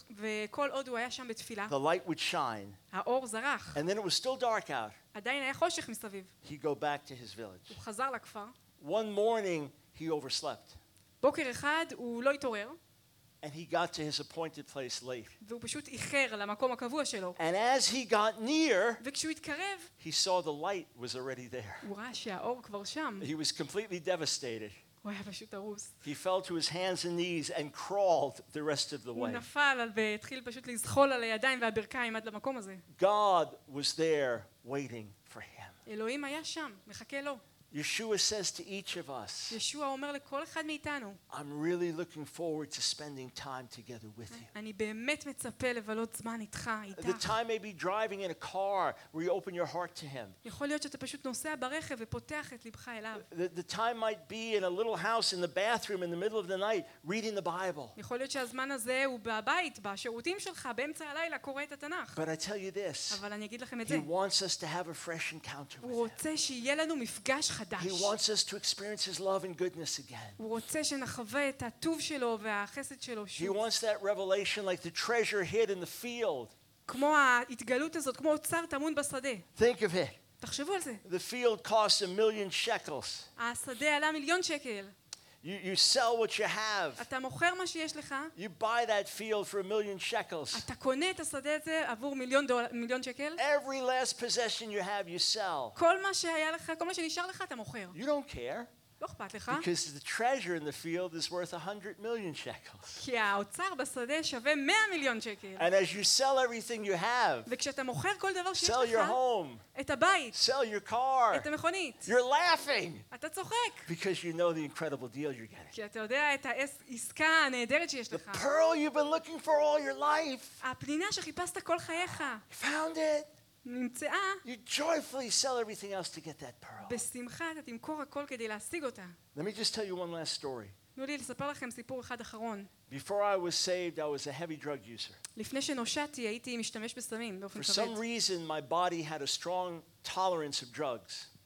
וכל עוד הוא היה שם בתפילה, the light would shine. האור זרח. And then it was still dark out. עדיין היה חושך מסביב. He'd go back to his village. הוא חזר לכפר. One morning, he overslept. בוקר אחד הוא לא התעורר. And he got to his appointed place late. והוא פשוט איחר למקום הקבוע שלו. And as he got near, וכשהוא התקרב, he saw the light was already there. הוא ראה שהאור כבר שם. He was completely devastated. הוא היה פשוט הרוס. He fell to his hands and knees and crawled the rest of the הוא way. נפל והתחיל פשוט לזחול על הידיים והברכיים עד למקום הזה. God was there waiting for him. אלוהים היה שם, מחכה לו. Yeshua says to each of us, ישוע אומר לכל אחד מאיתנו, I'm really looking forward to spending time together with you. אני באמת מצפה לבלות זמן איתך, The איתך. time may be driving in a car where you open your heart to him. יכול להיות שאתה פשוט נוסע ברכב ופותח את ליבך אליו. The time might be in a little house in the bathroom in the middle of the night reading the Bible. יכול להיות שהזמן הזה הוא בבית, בשירותים שלך, באמצע הלילה קורא את התנ"ך. But I tell you this, אבל אני אגיד לכם את זה. he wants us to have a fresh encounter הוא with him. רוצה שיהיה לנו מפגש חדש. He wants us to experience his love and goodness again. הוא רוצה שנחווה את הטוב שלו והחסד שלו He שוב. wants that revelation like the treasure hid in the field. כמו ההתגלות הזאת, כמו אוצר טמון בשדה. Think of it. תחשבו על זה. The field costs 1,000,000 shekels. השדה עלה 1,000,000 שקל. You sell what you have. אתה מוכר מה שיש לך, You buy that field for 1,000,000 shekels. אתה קונה את השדה הזה עבור 1,000,000 שקל. Every last possession you have, you sell. כל מה שהיה לך, כל מה שנשאר לך, אתה מוכר. You don't care לא אכפת לך, because the treasure in the field is worth 100,000,000 shekels. כי האוצר בשדה שווה 100,000,000 שקל. And as you sell everything you have, וכשאתה מוכר כל דבר שיש sell your לך, home, את הבית, sell your car, את המכונית, you're laughing אתה צוחק. because you know the incredible deal you're getting. כי אתה יודע את העסקה הנהדרת שיש The לך. pearl you've been looking for all your life. הפנינה שחיפשת כל חייך You found it. נמצאה, You joyfully sell everything else to get that pearl. בשמחה אתה תמכור הכל כדי להשיג אותה. Let me just tell you one last story. תנו לי לספר לכם סיפור אחד אחרון. Before I was saved, I was a heavy drug user. לפני שנושעתי הייתי משתמש בסמים באופן For some כבד. reason, my body had a strong tolerance of drugs.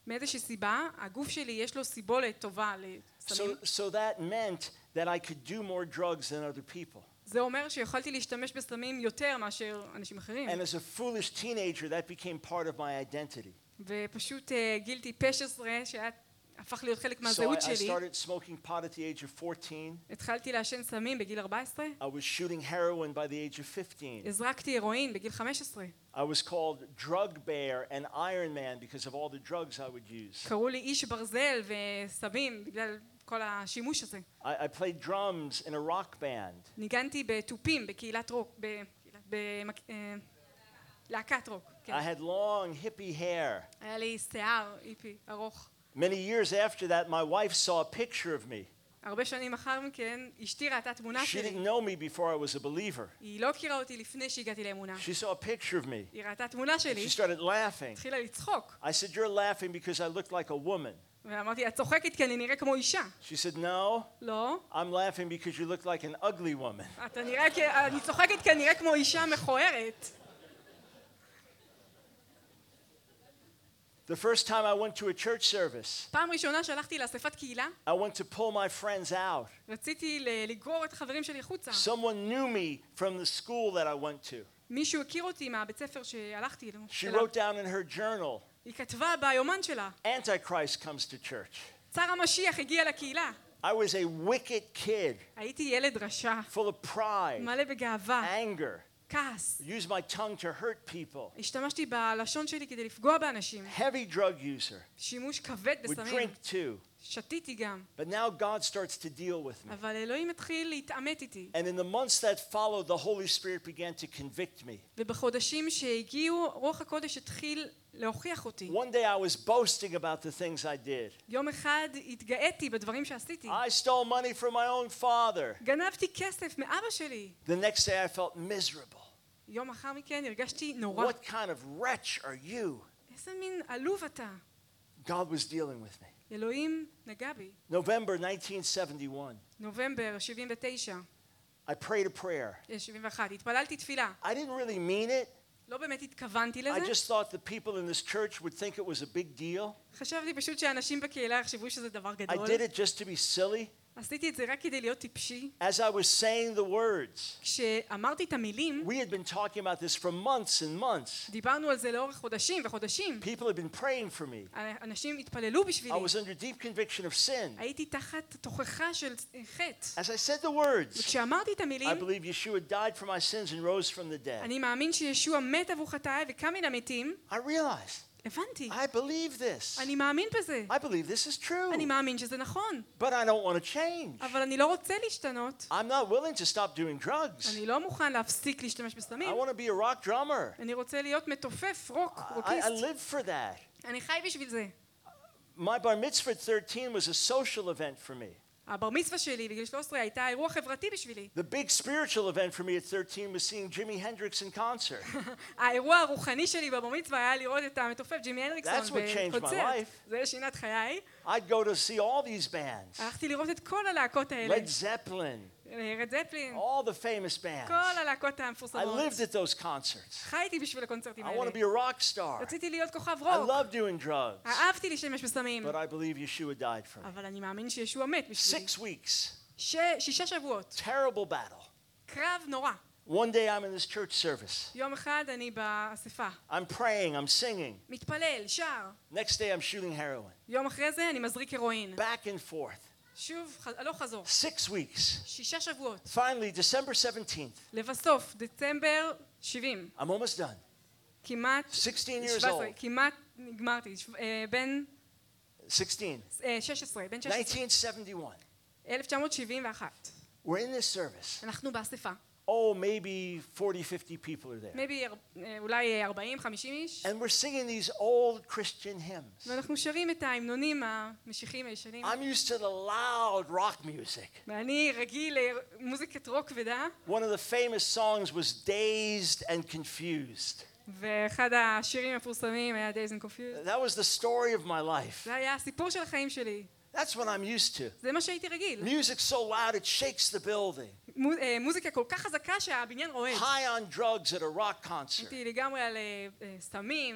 מאיזושהי סיבה, הגוף שלי יש לו סיבולת טובה לסמים. So that meant that I could do more drugs than other people. זה אומר שיכולתי להשתמש בסמים יותר מאשר אנשים אחרים. And as a foolish teenager, that became part of my identity. ופשוט גילתי P16 שהפך להיות חלק So מהזהות I שלי. started smoking pot at the age of 14. התחלתי לעשן סמים בגיל 14. I was shooting heroin by the age of 15. הזרקתי הרואין בגיל 15. I was called Drug Bear and Iron Man because of all the drugs I would use. קראו לי איש ברזל וסמים בגלל כל השימוש הזה. I played drums in a rock band. ניגנתי בתופים בקהילת רוק, להקת רוק. כן. I had long hippie hair. היה לי שיער היפי ארוך. Many years after that, my wife saw a picture of me. הרבה שנים אחר מכן אשתי ראתה תמונה She שלי. didn't know me before I was a believer. היא לא הכירה אותי לפני שהגעתי לאמונה. She saw a picture of me. היא ראתה תמונה שלי, She started laughing. התחילה לצחוק. I said, "You're laughing because I look like a woman." ואמרתי, את צוחקת כי אני נראה כמו אישה. She said, "No, לא, I'm laughing because you look like an ugly woman." אני צוחקת כי אני נראה כמו אישה מכוערת. The first time I went to a church service, פעם ראשונה שהלכתי לאספת קהילה, I went to pull my friends out. רציתי לגרור את החברים שלי החוצה. Someone knew me from the school that I went to. מישהו הכיר אותי מהבית ספר שהלכתי אליו. She wrote down in her journal, היא כתבה ביומן שלה, "Antichrist comes to church." צר המשיח הגיע לקהילה. I was a wicked kid, הייתי ילד רשע, full of pride, מלא בגאווה, anger, כעס. used my tongue to hurt people, השתמשתי בלשון שלי כדי לפגוע באנשים. heavy drug user, שימוש כבד would בסמים. drink too. שתיתי גם. But now God starts to deal with me. אבל אלוהים התחיל להתעמת איתי. And in the months that followed, the Holy Spirit began to convict me. ובחודשים שהגיעו, רוח הקודש התחיל להוכיח אותי. One day I was boasting about the things I did. יום אחד התגאיתי בדברים שעשיתי. I stole money from my own father. גנבתי כסף מאבא שלי. The next day I felt miserable. יום אחר מכן הרגשתי נורא. What kind of wretch are you? איזה מין עלוב אתה. God was dealing with me. אלוהים נגע בי. November 1971. נובמבר 79. I prayed a prayer. 71. התפללתי תפילה. I didn't really mean it. לא באמת התכוונתי I לזה. just thought the people in this church would think it was a big deal. חשבתי פשוט שאנשים בקהילה יחשבו שזה דבר I גדול. did it just to be silly. עשיתי את זה רק כדי להיות טיפשי. As I was saying the words, כשאמרתי את המילים, we had been talking about this for months and months. דיברנו על זה לאורך חודשים וחודשים. People had been praying for me. אנשים התפללו בשבילי. I was under deep conviction of sin. הייתי תחת תוכחה של חטא. As I said the words, וכשאמרתי את I המילים, believe Yeshua died for my sins and rose from the dead. אני מאמין שישוע מת עבור חטאי וקם מן המתים. I realized, הבנתי. I believe this. אני מאמין בזה. I believe this is true. אני מאמין שזה נכון. But I don't want to change. אבל אני לא רוצה להשתנות. I'm not willing to stop doing drugs. אני לא מוכן להפסיק להשתמש I בסמים. want to be a rock drummer. אני רוצה להיות מתופף, I רוקיסט. live for that. אני חי בשביל זה. My bar mitzvah at 13 was a social event for me. הבר מצווה שלי בגיל 13 הייתה אירוע חברתי בשבילי. The big spiritual event for me at 13 was seeing Jimi Hendrix in concert. האירוע הרוחני שלי בבר מצווה היה לראות את המתופף ג'ימי הנדריקסון That's what changed my בקונצרט. life. זה שינה את חיי. I'd go to see all these bands. הלכתי לראות את כל הלהקות האלה. Led Zeppelin, רד זפלין, all the famous bands. כל הלהקות I המפורסמות. lived at those concerts. חייתי בשביל הקונצרטים I want to האלה. be a rock star. רציתי להיות כוכב I רוק. love doing drugs. אהבתי להשתמש בסמים. But I believe Yeshua died for me. אבל אני מאמין שישוע מת בשבילי. 6 weeks. 6 שבועות. Terrible battle. קרב נורא. One day I'm in this church service. יום אחד אני באספה. I'm praying, I'm singing. מתפלל, שר. Next day I'm shooting heroin. יום אחרי זה אני מזריק הרואין. Back and forth. שוב, לא חזור. 6 weeks. 6 שבועות. Finally, December 17th. לבסוף, דצמבר 70. I'm almost done. כמעט 16 years 17, old. כמעט נגמרתי. בן 16. 16, בן 16. 1971. 1971. We're in this service. אנחנו באספה. Oh, maybe 40, 50 people are there. מייבי אולי 40-50 איש. And we're singing these old Christian hymns. ואנחנו שרים את ההמנונים המשיחיים הישנים. I'm used to the loud rock music. ואני רגיל למוזיקת רוק כבדה. One of the famous songs was Dazed and Confused. ואחד השירים המפורסמים היה Days and Confused. That was the story of my life. זה היה הסיפור של החיים שלי. That's what I'm used to. זה מה שהייתי רגיל. Music so loud it shakes the building. מוזיקה כל כך חזקה שהבניין רועד. High on drugs at a rock concert. הייתי לגמרי על סמים,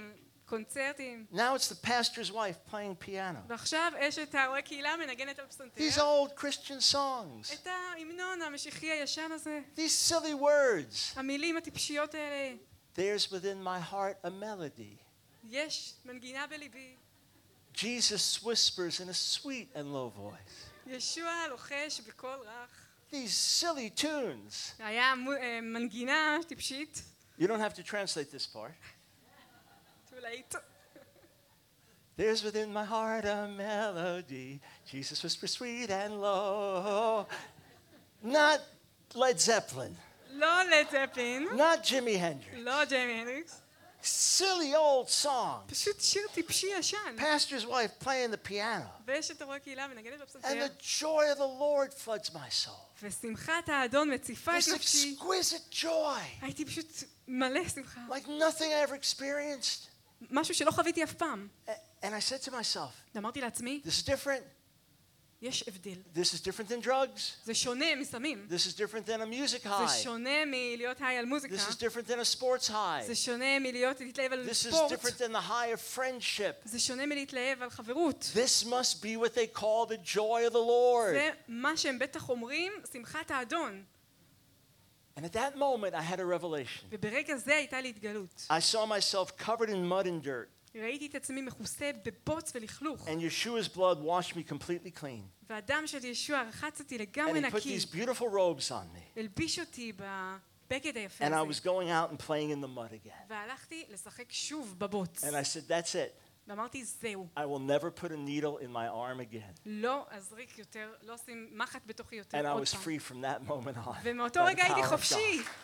קונצרטים. Now it's the pastor's wife playing piano. ועכשיו אשת הרואה קהילה מנגנת על פסנתר. These old Christian songs. את ההמנון המשיחי הישן הזה. These silly words. המילים הטיפשיות האלה. There's within my heart a melody. יש מנגינה בליבי. Jesus whispers in a sweet and low voice. ישוע לוחש בקול רך. These silly tunes. היה מנגינה טיפשית. You don't have to translate this part. too late. There's within my heart a melody. Jesus whispers sweet and low. Not Led Zeppelin. לא לד זפלין. Not Jimi Hendrix. לא ג'יימי הנדריקס. Silly old songs. פשוט שיר טיפשי ישן. Pastor's wife playing the piano. ואשת הרואה קהילה מנגנת And בפסנתר. the joy of the Lord floods my soul. ושמחת האדון מציפה את This נפשי. exquisite joy. הייתי פשוט מלא שמחה. Like nothing I ever experienced. משהו שלא חוויתי אף פעם. And I said to myself, ואמרתי לעצמי, this is different. יש הבדל. This is different than drugs. זה שונה מסמים. This is different than a music זה high. שונה מלהיות היי על מוזיקה. This is different than a sports high. זה שונה מלהיות להתלהב על This is ספורט. different than the high of friendship. זה שונה מלהתלהב על חברות. This must be what they call the joy of the Lord. זה מה שהם בטח אומרים, שמחת האדון. And at that moment, I had a revelation. וברגע זה הייתה לי התגלות. I saw myself covered in mud and dirt, ראיתי את עצמי מכוסה בבוץ ולכלוך. and Yeshua's blood washed me completely clean. והדם של ישוע רחץ אותי And לגמרי he put נקי. these beautiful robes on me. הלביש אותי בבגד היפה And I was הזה. going out and playing in the mud again. והלכתי לשחק שוב בבוץ. And I said, that's it. ואמרתי, זהו. I will never put a needle in my arm again. לא אזריק יותר, לא אשים מחט בתוכי יותר And I עוד was פעם. free from that moment on. ומאותו by the רגע הייתי power of חופשי. God.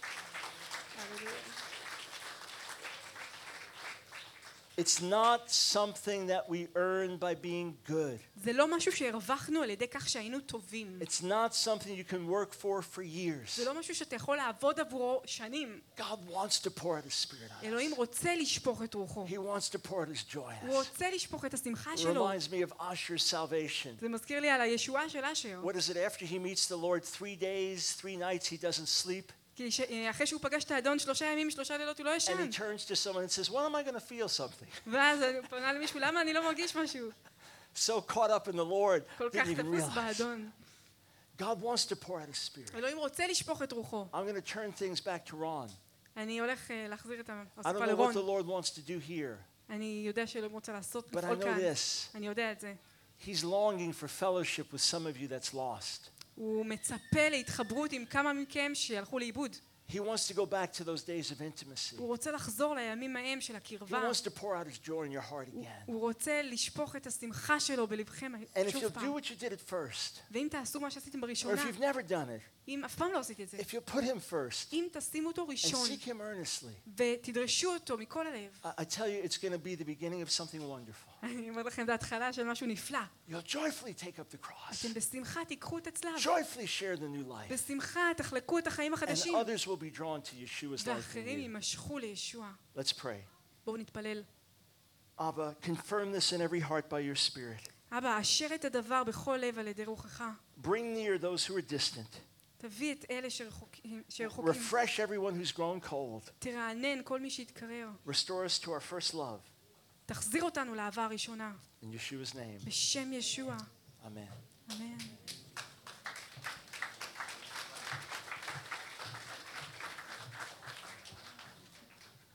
It's not something that we earn by being good. זה לא משהו שהרווחנו על ידי כך שהיינו טובים. It's not something you can work for years. זה לא משהו שאתה יכול לעבוד עבורו שנים. God wants to pour out His Spirit on us. אלוהים רוצה לשפוך את רוחו. He wants to pour out His joy on הוא us. רוצה לשפוך את השמחה It שלו. reminds me of Asher's salvation. זה מזכיר לי על הישועה של אשר. What is it? After he meets the Lord 3 days, 3 nights, he doesn't sleep. כי אחרי שהוא פגש את האדון 3 ימים, 3 לילות הוא לא And ישן. he turns to someone and says, when am I going to feel something? ואז הוא פנה למישהו, למה אני לא מרגיש משהו? So caught up in the Lord, כל כך didn't even תפוס realize. באדון. God wants to pour out His Spirit. אלוהים רוצה לשפוך את רוחו. I'm going to turn things back to Ron. אני הולך להחזיר את I don't השפה know what לרון. the Lord wants to do here, אני יודע שאלוהים רוצה לעשות, but I לפעול know כאן. this. אני יודע את זה. He's longing for fellowship with some of you that's lost. הוא מצפה להתחברות עם כמה מכם שהלכו לאיבוד. He wants to go back to those days of intimacy. הוא רוצה לחזור לימים ההם של He הקרבה. wants to pour out His joy in your heart again. הוא רוצה לשפוך את השמחה שלו בלבכם And if שוב you'll do פעם. what you did at first, ואם תעשו מה שעשיתם or בראשונה, if you've never done it, אם אף פעם לא עשיתי את זה, if you'll put Him first אם תשימו אותו and ראשון seek Him earnestly, ותדרשו אותו מכל הלב, I tell you, it's going to be the beginning of something wonderful. אני אומר לכם, זה התחלה של משהו נפלא. You'll joyfully take up the cross, אתם בשמחה תיקחו את הצלב, joyfully share the new life, בשמחה תחלקו את החיים and החדשים, others will be drawn to Yeshua's life in ואחרים you. יימשכו לישוע. Let's pray. בואו נתפלל. Abba, confirm this in every heart by your Spirit. אבא, אשר את הדבר בכל לב על ידי רוחך. Bring near those who are distant. תביא את אלה שרחוקים. Refresh everyone who's grown cold. תרענן כל מי שהתקרר. Restore us to our first love. תחזיר אותנו לאהבה הראשונה. In Yeshua's name, בשם ישוע. amen. אמן.